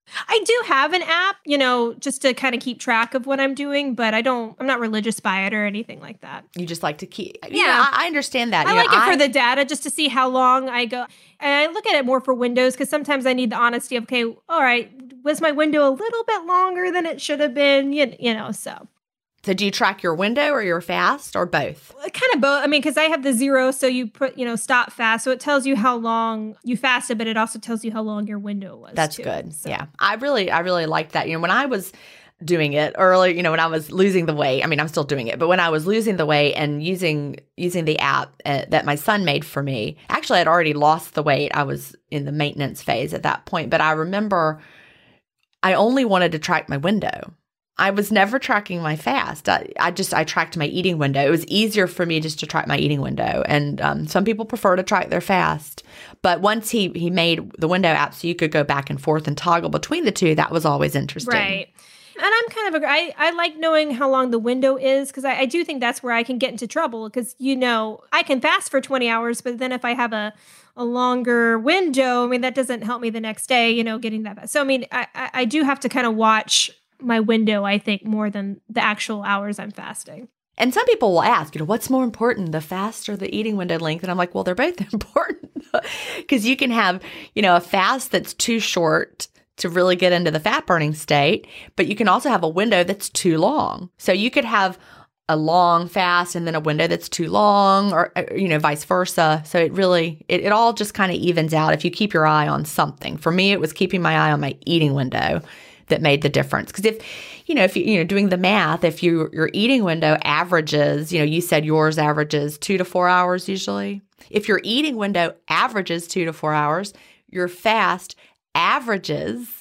I do have an app, just to kind of keep track of what I'm doing, but I'm not religious by it or anything like that. You just like to keep, Yeah. I understand that. I like it for the data just to see how long I go. And I look at it more for windows because sometimes I need the honesty of, okay, all right, was my window a little bit longer than it should have been? So. So do you track your window or your fast or both? Kind of both. I mean, because I have the 0, so you put, stop fast. So it tells you how long you fasted, but it also tells you how long your window was. That's too. good. So. Yeah. I really liked that. When I was doing it early, when I was losing the weight, I mean, I'm still doing it, but when I was losing the weight and using the app that my son made for me, actually I'd already lost the weight. I was in the maintenance phase at that point, but I remember I only wanted to track my window. I was never tracking my fast. I tracked my eating window. It was easier for me just to track my eating window. And some people prefer to track their fast. But once he made the window app so you could go back and forth and toggle between the two, that was always interesting. Right. And I'm kind of I like knowing how long the window is because I do think that's where I can get into trouble because, I can fast for 20 hours, but then if I have a longer window, I mean, that doesn't help me the next day, getting that fast. So, I mean, I do have to kind of watch my window, I think, more than the actual hours I'm fasting. And some people will ask, what's more important, the fast or the eating window length? And I'm like, well, they're both important because you can have, a fast that's too short to really get into the fat burning state, but you can also have a window that's too long. So you could have a long fast and then a window that's too long or, vice versa. So it all just kind of evens out if you keep your eye on something. For me, it was keeping my eye on my eating window that made the difference. Because if you doing the math, if your eating window averages, you said yours averages 2 to 4 hours usually. If your eating window averages 2 to 4 hours, your fast averages,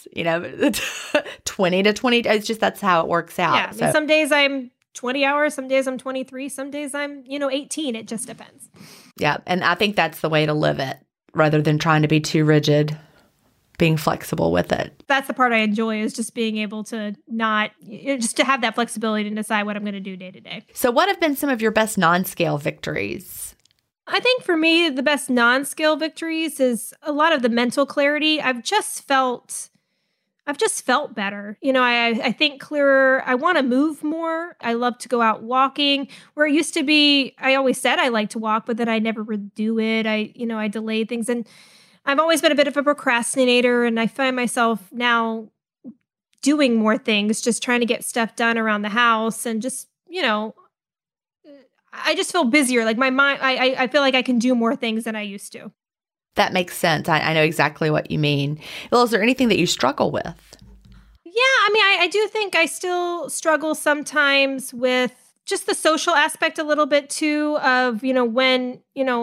20 to 20. It's just that's how it works out. Yeah. So, some days I'm 20 hours, some days I'm 23, some days I'm 18. It just depends. Yeah, and I think that's the way to live it rather than trying to be too rigid. Being flexible with it. That's the part I enjoy is just being able to just to have that flexibility to decide what I'm going to do day to day. So what have been some of your best non-scale victories? I think for me, the best non-scale victories is a lot of the mental clarity. I've just felt better. I think clearer. I want to move more. I love to go out walking. Where it used to be, I always said I like to walk, but then I never would do it. I delayed things. And I've always been a bit of a procrastinator, and I find myself now doing more things, just trying to get stuff done around the house and just, I just feel busier. Like my mind, I feel like I can do more things than I used to. That makes sense. I know exactly what you mean. Well, is there anything that you struggle with? Yeah, I mean, I do think I still struggle sometimes with just the social aspect a little bit too of, when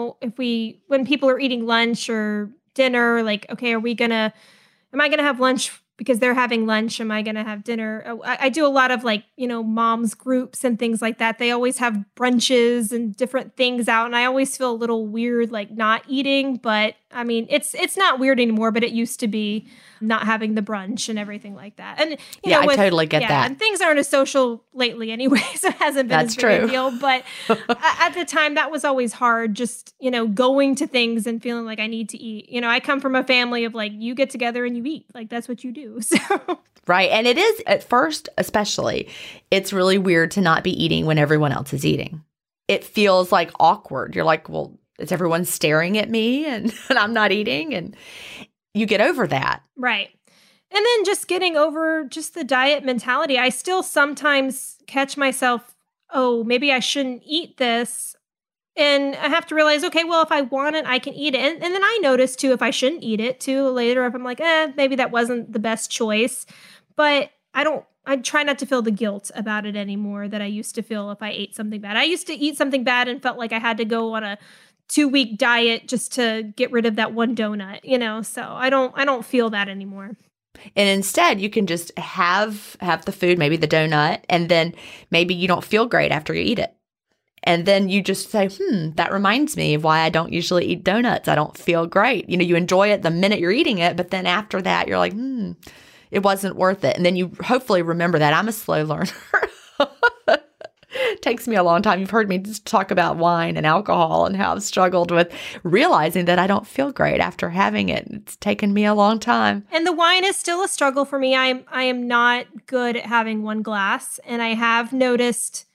people are eating lunch or dinner, like, okay, am I going to have lunch because they're having lunch? Am I going to have dinner? I do a lot of moms groups and things like that. They always have brunches and different things out. And I always feel a little weird, like not eating, but I mean, it's not weird anymore, but it used to be not having the brunch and everything like that. And I totally get that. And things aren't as social lately anyway, so it hasn't been as big a deal. But at the time, that was always hard. Just going to things and feeling like I need to eat. I come from a family of you get together and you eat. That's what you do. So. Right, and it is at first, especially, it's really weird to not be eating when everyone else is eating. It feels like awkward. You're like, well, is everyone staring at me and I'm not eating? And you get over that. Right. And then just getting over just the diet mentality. I still sometimes catch myself, oh, maybe I shouldn't eat this. And I have to realize, okay, well, if I want it, I can eat it. And then I notice too, if I shouldn't eat it too later, if I'm like, maybe that wasn't the best choice. But I try not to feel the guilt about it anymore that I used to feel if I ate something bad. I used to eat something bad and felt like I had to go on a 2-week diet just to get rid of that one donut, so I don't feel that anymore. And instead you can just have the food, maybe the donut, and then maybe you don't feel great after you eat it. And then you just say, that reminds me of why I don't usually eat donuts. I don't feel great. You enjoy it the minute you're eating it, but then after that you're like, it wasn't worth it. And then you hopefully remember that. I'm a slow learner. It takes me a long time. You've heard me just talk about wine and alcohol and how I've struggled with realizing that I don't feel great after having it. It's taken me a long time. And the wine is still a struggle for me. I am not good at having one glass, and I have noticed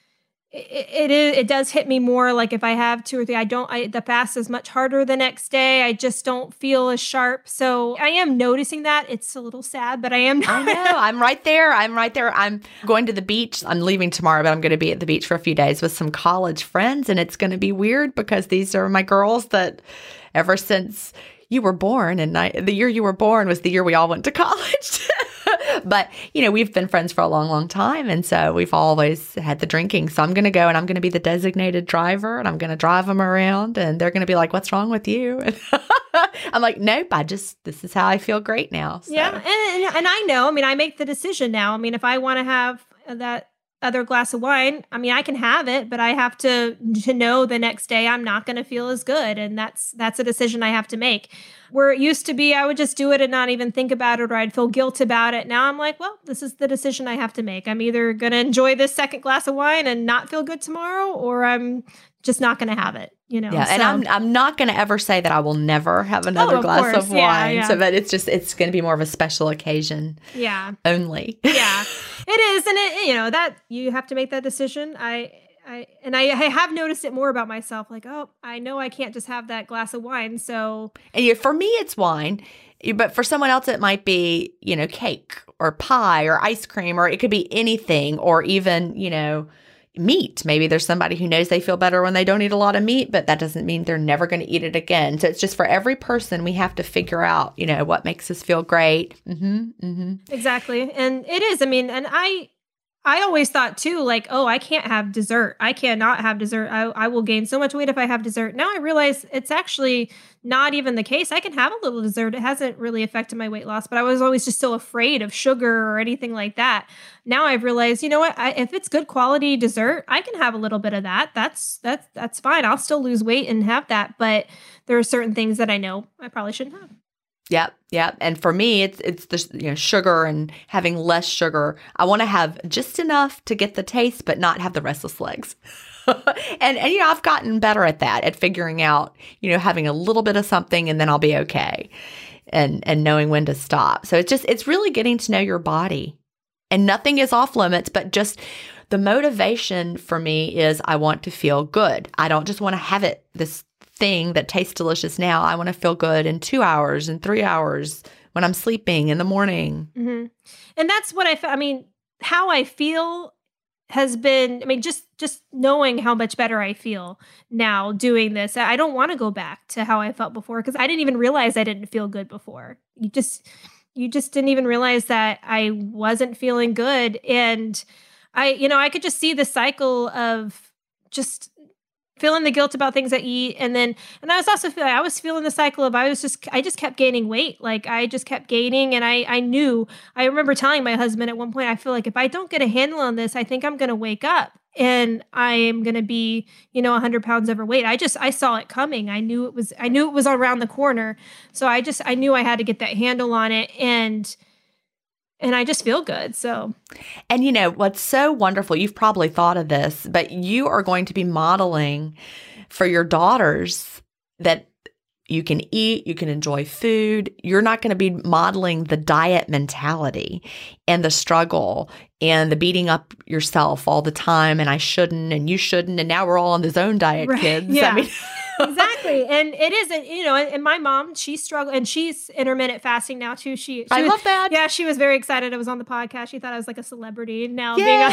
it does hit me more. Like if I have two or three, the fast is much harder the next day. I just don't feel as sharp. So I am noticing that. It's a little sad, but I am. I know. I'm right there. I'm going to the beach. I'm leaving tomorrow, but I'm going to be at the beach for a few days with some college friends. And it's going to be weird because these are my girls that ever since you were born, and the year you were born was the year we all went to college. But, we've been friends for a long, long time. And so we've always had the drinking. So I'm going to go and I'm going to be the designated driver and I'm going to drive them around and they're going to be like, what's wrong with you? And I'm like, nope, this is how I feel great now. So. Yeah. And I know, I make the decision now. If I want to have that other glass of wine, I can have it, but I have to know the next day I'm not going to feel as good. And that's a decision I have to make. Where it used to be, I would just do it and not even think about it, or I'd feel guilt about it. Now I'm like, well, this is the decision I have to make. I'm either going to enjoy this second glass of wine and not feel good tomorrow, or I'm just not going to have it. Yeah, and I'm not going to ever say that I will never have another glass of wine. Yeah. So that it's going to be more of a special occasion. Yeah. Only. Yeah, it is, and that you have to make that decision. I have noticed it more about myself. Like, oh, I know I can't just have that glass of wine. So, and for me, it's wine, but for someone else, it might be cake or pie or ice cream, or it could be anything, or even meat. Maybe there's somebody who knows they feel better when they don't eat a lot of meat, but that doesn't mean they're never going to eat it again. So it's just for every person, we have to figure out, what makes us feel great. Exactly. And it is, and I always thought too, like, oh, I can't have dessert. I cannot have dessert. I will gain so much weight if I have dessert. Now I realize it's actually not even the case. I can have a little dessert. It hasn't really affected my weight loss, but I was always just so afraid of sugar or anything like that. Now I've realized, you know what? If it's good quality dessert, I can have a little bit of that. That's fine. I'll still lose weight and have that. But there are certain things that I know I probably shouldn't have. Yep. And for me, it's the sugar and having less sugar. I want to have just enough to get the taste, but not have the restless legs. and I've gotten better at that, at figuring out, having a little bit of something and then I'll be okay, and knowing when to stop. So it's really getting to know your body, and nothing is off limits, but just the motivation for me is I want to feel good. I don't just want to have this thing that tastes delicious now. I want to feel good in 2 hours and 3 hours when I'm sleeping in the morning. Mm-hmm. And that's what how I feel has been, just knowing how much better I feel now doing this. I don't want to go back to how I felt before, because I didn't even realize I didn't feel good before. You just didn't even realize that I wasn't feeling good. And I could just see the cycle of just feeling the guilt about things I eat. And I was also feeling the cycle of I just kept gaining weight. Like I just kept gaining. And I remember telling my husband at one point, I feel like if I don't get a handle on this, I think I'm going to wake up and I am going to be, 100 pounds overweight. I saw it coming. I knew it was around the corner. So I knew I had to get that handle on it. And I just feel good. So, and what's so wonderful, you've probably thought of this, but you are going to be modeling for your daughters that you can eat, you can enjoy food. You're not going to be modeling the diet mentality and the struggle and the beating up yourself all the time. And I shouldn't, and you shouldn't. And now we're all on the zone diet, right. Kids. Yeah. Exactly. And it isn't, and my mom, she struggled, and she's intermittent fasting now too. I love that. Yeah. She was very excited I was on the podcast. She thought I was like a celebrity now.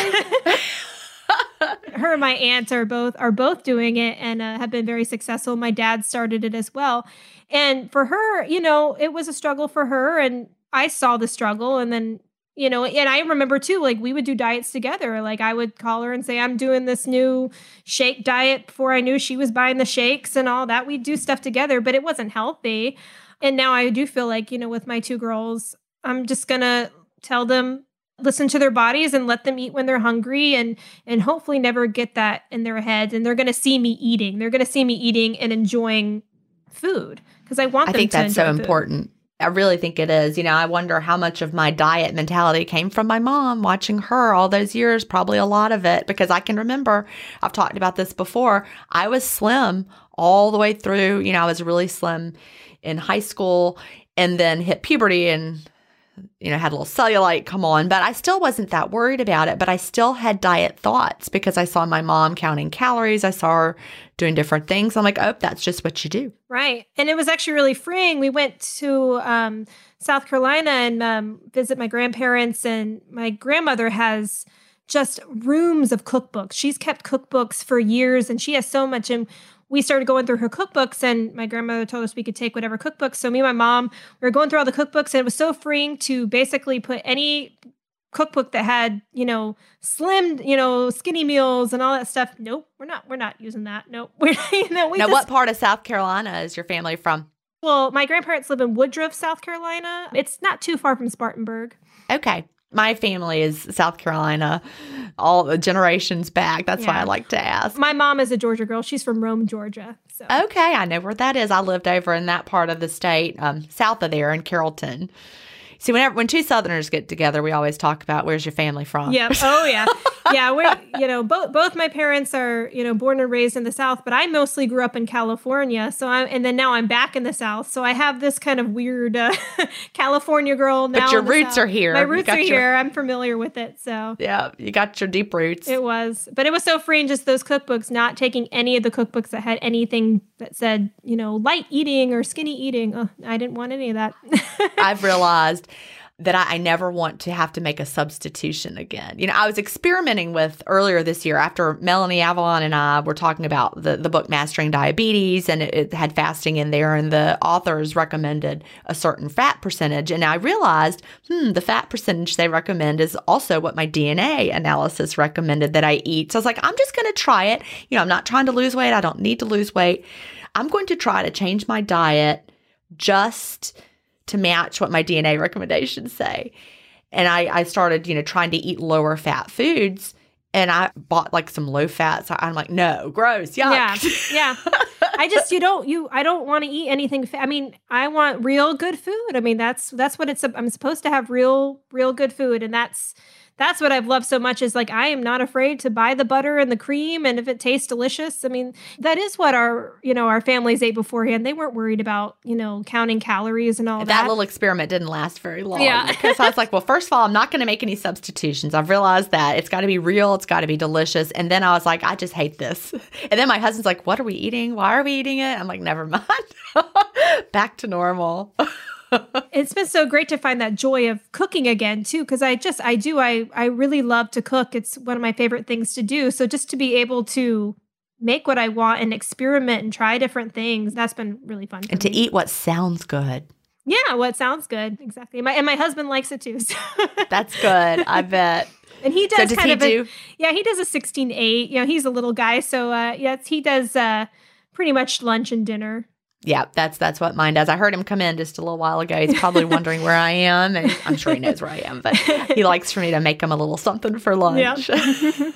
Her and my aunts are both doing it and have been very successful. My dad started it as well. And for her, it was a struggle for her, and I saw the struggle. And then, and I remember too, like we would do diets together. Like I would call her and say, I'm doing this new shake diet before I knew she was buying the shakes and all that. We'd do stuff together, but it wasn't healthy. And now I do feel like, with my two girls, I'm just going to tell them, listen to their bodies and let them eat when they're hungry, and hopefully never get that in their heads. And they're going to see me eating. They're going to see me eating and enjoying food, because I want them to enjoy food. I think that's so important. I really think it is. I wonder how much of my diet mentality came from my mom, watching her all those years, probably a lot of it, because I can remember, I've talked about this before, I was slim all the way through. I was really slim in high school and then hit puberty and, had a little cellulite come on, but I still wasn't that worried about it. But I still had diet thoughts because I saw my mom counting calories. I saw her doing different things. I'm like, oh, that's just what you do. Right. And it was actually really freeing. We went to South Carolina and visit my grandparents, and my grandmother has just rooms of cookbooks. She's kept cookbooks for years, and she has so much. And we started going through her cookbooks, and my grandmother told us we could take whatever cookbooks. So me and my mom, we were going through all the cookbooks, and it was so freeing to basically put any cookbook that had, slim, skinny meals and all that stuff. Nope, we're not using that. Nope. Now, what part of South Carolina is your family from? Well, my grandparents live in Woodruff, South Carolina. It's not too far from Spartanburg. Okay. My family is South Carolina, all the generations back. That's why I like to ask. My mom is a Georgia girl. She's from Rome, Georgia. So. Okay, I know where that is. I lived over in that part of the state, south of there in Carrollton. See, when two Southerners get together, we always talk about where's your family from. Yeah. Oh, yeah. Yeah. We're, both my parents are, born and raised in the South, but I mostly grew up in California. And then now I'm back in the South. So I have this kind of weird California girl now. But your roots are here. My roots are here. I'm familiar with it. So yeah, you got your deep roots. It was. But it was so freeing, just those cookbooks, not taking any of the cookbooks that had anything that said, light eating or skinny eating. Oh, I didn't want any of that. I've realized that I never want to have to make a substitution again. I was experimenting with earlier this year after Melanie Avalon and I were talking about the book Mastering Diabetes, and it had fasting in there, and the authors recommended a certain fat percentage. And I realized, the fat percentage they recommend is also what my DNA analysis recommended that I eat. So I was like, I'm just going to try it. I'm not trying to lose weight. I don't need to lose weight. I'm going to try to change my diet just to match what my DNA recommendations say. And I started, trying to eat lower fat foods, and I bought like some low fat. So I'm like, no, gross, yuck. Yeah. I just, I don't want to eat anything. I want real good food. That's what I'm supposed to have, real good food. And that's what I've loved so much, is like, I am not afraid to buy the butter and the cream. And if it tastes delicious, that is what our families ate beforehand. They weren't worried about, counting calories and all that. That little experiment didn't last very long. Yeah. Because I was like, well, first of all, I'm not going to make any substitutions. I've realized that it's got to be real. It's got to be delicious. And then I was like, I just hate this. And then my husband's like, what are we eating? Why are we eating it? I'm like, never mind. Back to normal. It's been so great to find that joy of cooking again too, because I really love to cook. It's one of my favorite things to do. So just to be able to make what I want and experiment and try different things, that's been really fun. And to eat what sounds good. Yeah, what sounds good. Exactly. My husband likes it too. So. That's good. I bet. And he does he does a 16-8. He's a little guy. So he does pretty much lunch and dinner. Yeah, that's what mine does. I heard him come in just a little while ago. He's probably wondering where I am, and I'm sure he knows where I am, but he likes for me to make him a little something for lunch. Yeah.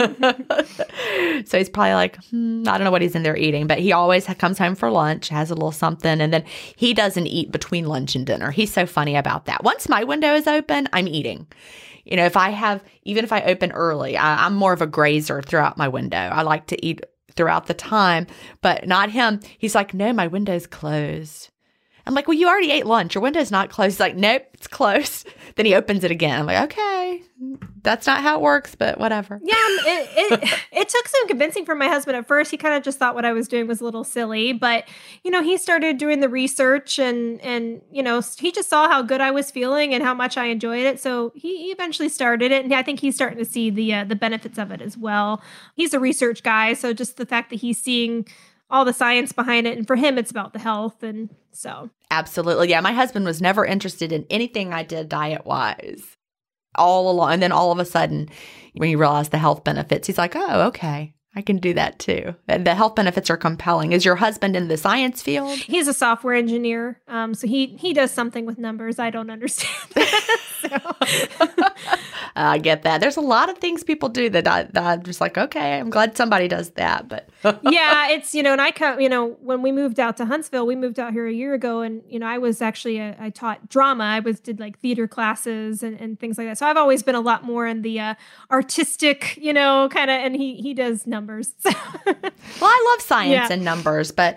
So he's probably like, I don't know what he's in there eating, but he always comes home for lunch, has a little something, and then he doesn't eat between lunch and dinner. He's so funny about that. Once my window is open, I'm eating. Even if I open early, I'm more of a grazer throughout my window. I like to eat throughout the time, but not him. He's like, no, my window's closed. I'm like, well, you already ate lunch. Your window's not closed. He's like, nope, it's closed. Then he opens it again. I'm like, okay, that's not how it works, but whatever. Yeah, it took some convincing from my husband at first. He kind of just thought what I was doing was a little silly, but he started doing the research and he just saw how good I was feeling and how much I enjoyed it. So he eventually started it, and I think he's starting to see the benefits of it as well. He's a research guy, so just the fact that he's seeing all the science behind it, and for him, it's about the health, and so. Absolutely. Yeah, my husband was never interested in anything I did diet-wise all along. And then all of a sudden, when he realized the health benefits, he's like, oh, okay. I can do that too. The health benefits are compelling. Is your husband in the science field? He's a software engineer. So he does something with numbers I don't understand. I get that. There's a lot of things people do that I'm just like, okay, I'm glad somebody does that. But yeah, it's, and when we moved out to Huntsville, we moved out here a year ago, and, I was actually, I taught drama. I did like theater classes and things like that. So I've always been a lot more in the artistic, kind of, and he does numbers. Well, I love science and numbers, but,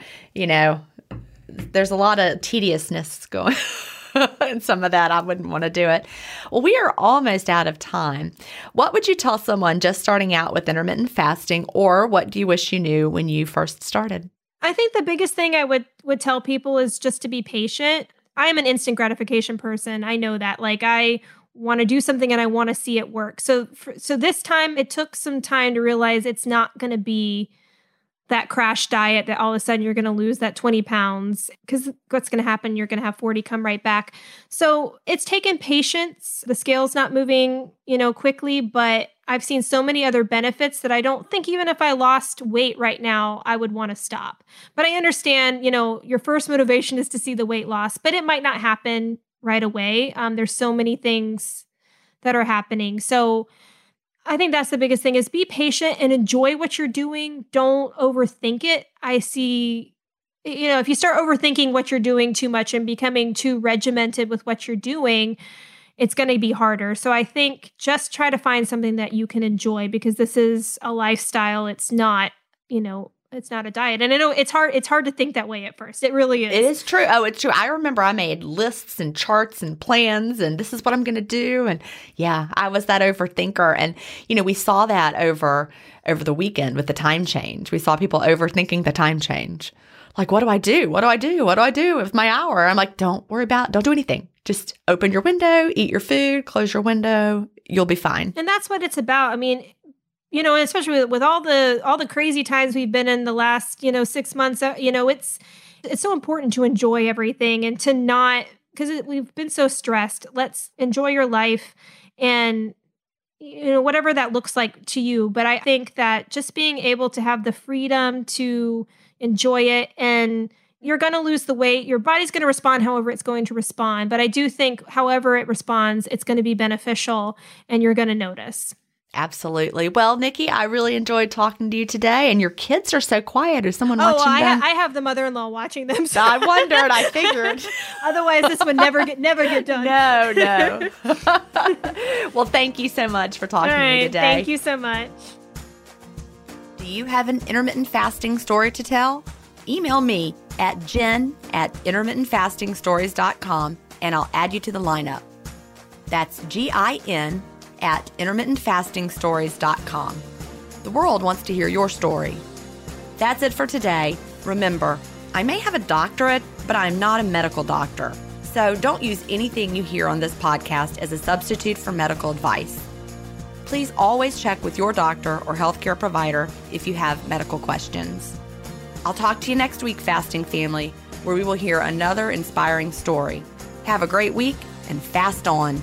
there's a lot of tediousness going and some of that, I wouldn't want to do it. Well, we are almost out of time. What would you tell someone just starting out with intermittent fasting, or what do you wish you knew when you first started? I think the biggest thing I would tell people is just to be patient. I am an instant gratification person. I know that. Like, I want to do something and I want to see it work. So this time, it took some time to realize it's not going to be that crash diet that all of a sudden you're going to lose that 20 pounds, because what's going to happen, you're going to have 40 come right back. So it's taken patience. The scale's not moving, quickly, but I've seen so many other benefits that I don't think even if I lost weight right now, I would want to stop. But I understand, your first motivation is to see the weight loss, but it might not happen right away. There's so many things that are happening. So I think that's the biggest thing, is be patient and enjoy what you're doing. Don't overthink it. I see, if you start overthinking what you're doing too much and becoming too regimented with what you're doing, it's going to be harder. So I think just try to find something that you can enjoy, because this is a lifestyle. It's not, it's not a diet. And I know it's hard to think that way at first. It really is. It is true. Oh, it's true. I remember I made lists and charts and plans, and this is what I'm going to do. And yeah, I was that overthinker. And, we saw that over the weekend with the time change. We saw people overthinking the time change. Like, what do I do? What do I do? What do I do with my hour? I'm like, don't do anything. Just open your window, eat your food, close your window. You'll be fine. And that's what it's about. I mean, especially with all the crazy times we've been in the last, 6 months, it's so important to enjoy everything and to not, because we've been so stressed. Let's enjoy your life and, whatever that looks like to you. But I think that just being able to have the freedom to enjoy it, and you're going to lose the weight. Your body's going to respond however it's going to respond. But I do think however it responds, it's going to be beneficial and you're going to notice. Absolutely. Well, Nikki, I really enjoyed talking to you today, and your kids are so quiet. Is someone watching them? I have the mother-in-law watching them. So. I wondered. I figured. Otherwise, this would never get done. No. Well, thank you so much for talking to me today. Thank you so much. Do you have an intermittent fasting story to tell? Email me at jen@intermittentfastingstories.com, and I'll add you to the lineup. That's GIN@intermittentfastingstories.com. The world wants to hear your story. That's it for today. Remember, I may have a doctorate, but I'm not a medical doctor. So don't use anything you hear on this podcast as a substitute for medical advice. Please always check with your doctor or healthcare provider if you have medical questions. I'll talk to you next week, Fasting Family, where we will hear another inspiring story. Have a great week and fast on.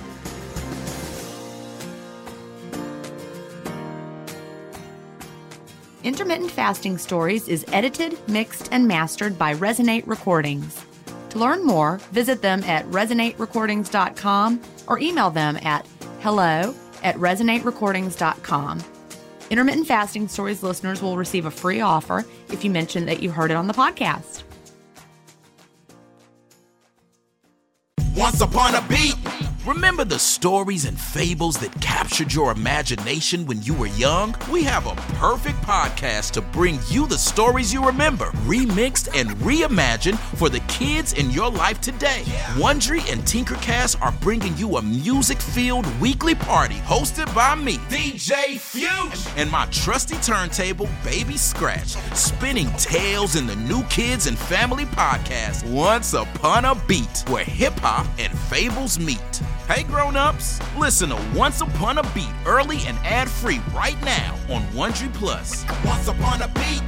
Intermittent Fasting Stories is edited, mixed, and mastered by Resonate Recordings. To learn more, visit them at resonaterecordings.com or email them at hello@resonaterecordings.com. Intermittent Fasting Stories listeners will receive a free offer if you mention that you heard it on the podcast. Once upon a beat. Remember the stories and fables that captured your imagination when you were young? We have a perfect podcast to bring you the stories you remember, remixed and reimagined for the kids in your life today. Wondery and Tinkercast are bringing you a music-filled weekly party hosted by me, DJ Fuge, and my trusty turntable, Baby Scratch, spinning tales in the new kids and family podcast, Once Upon a Beat, where hip-hop and fables meet. Hey grown-ups, listen to Once Upon a Beat early and ad-free right now on Wondery Plus. Once Upon a Beat.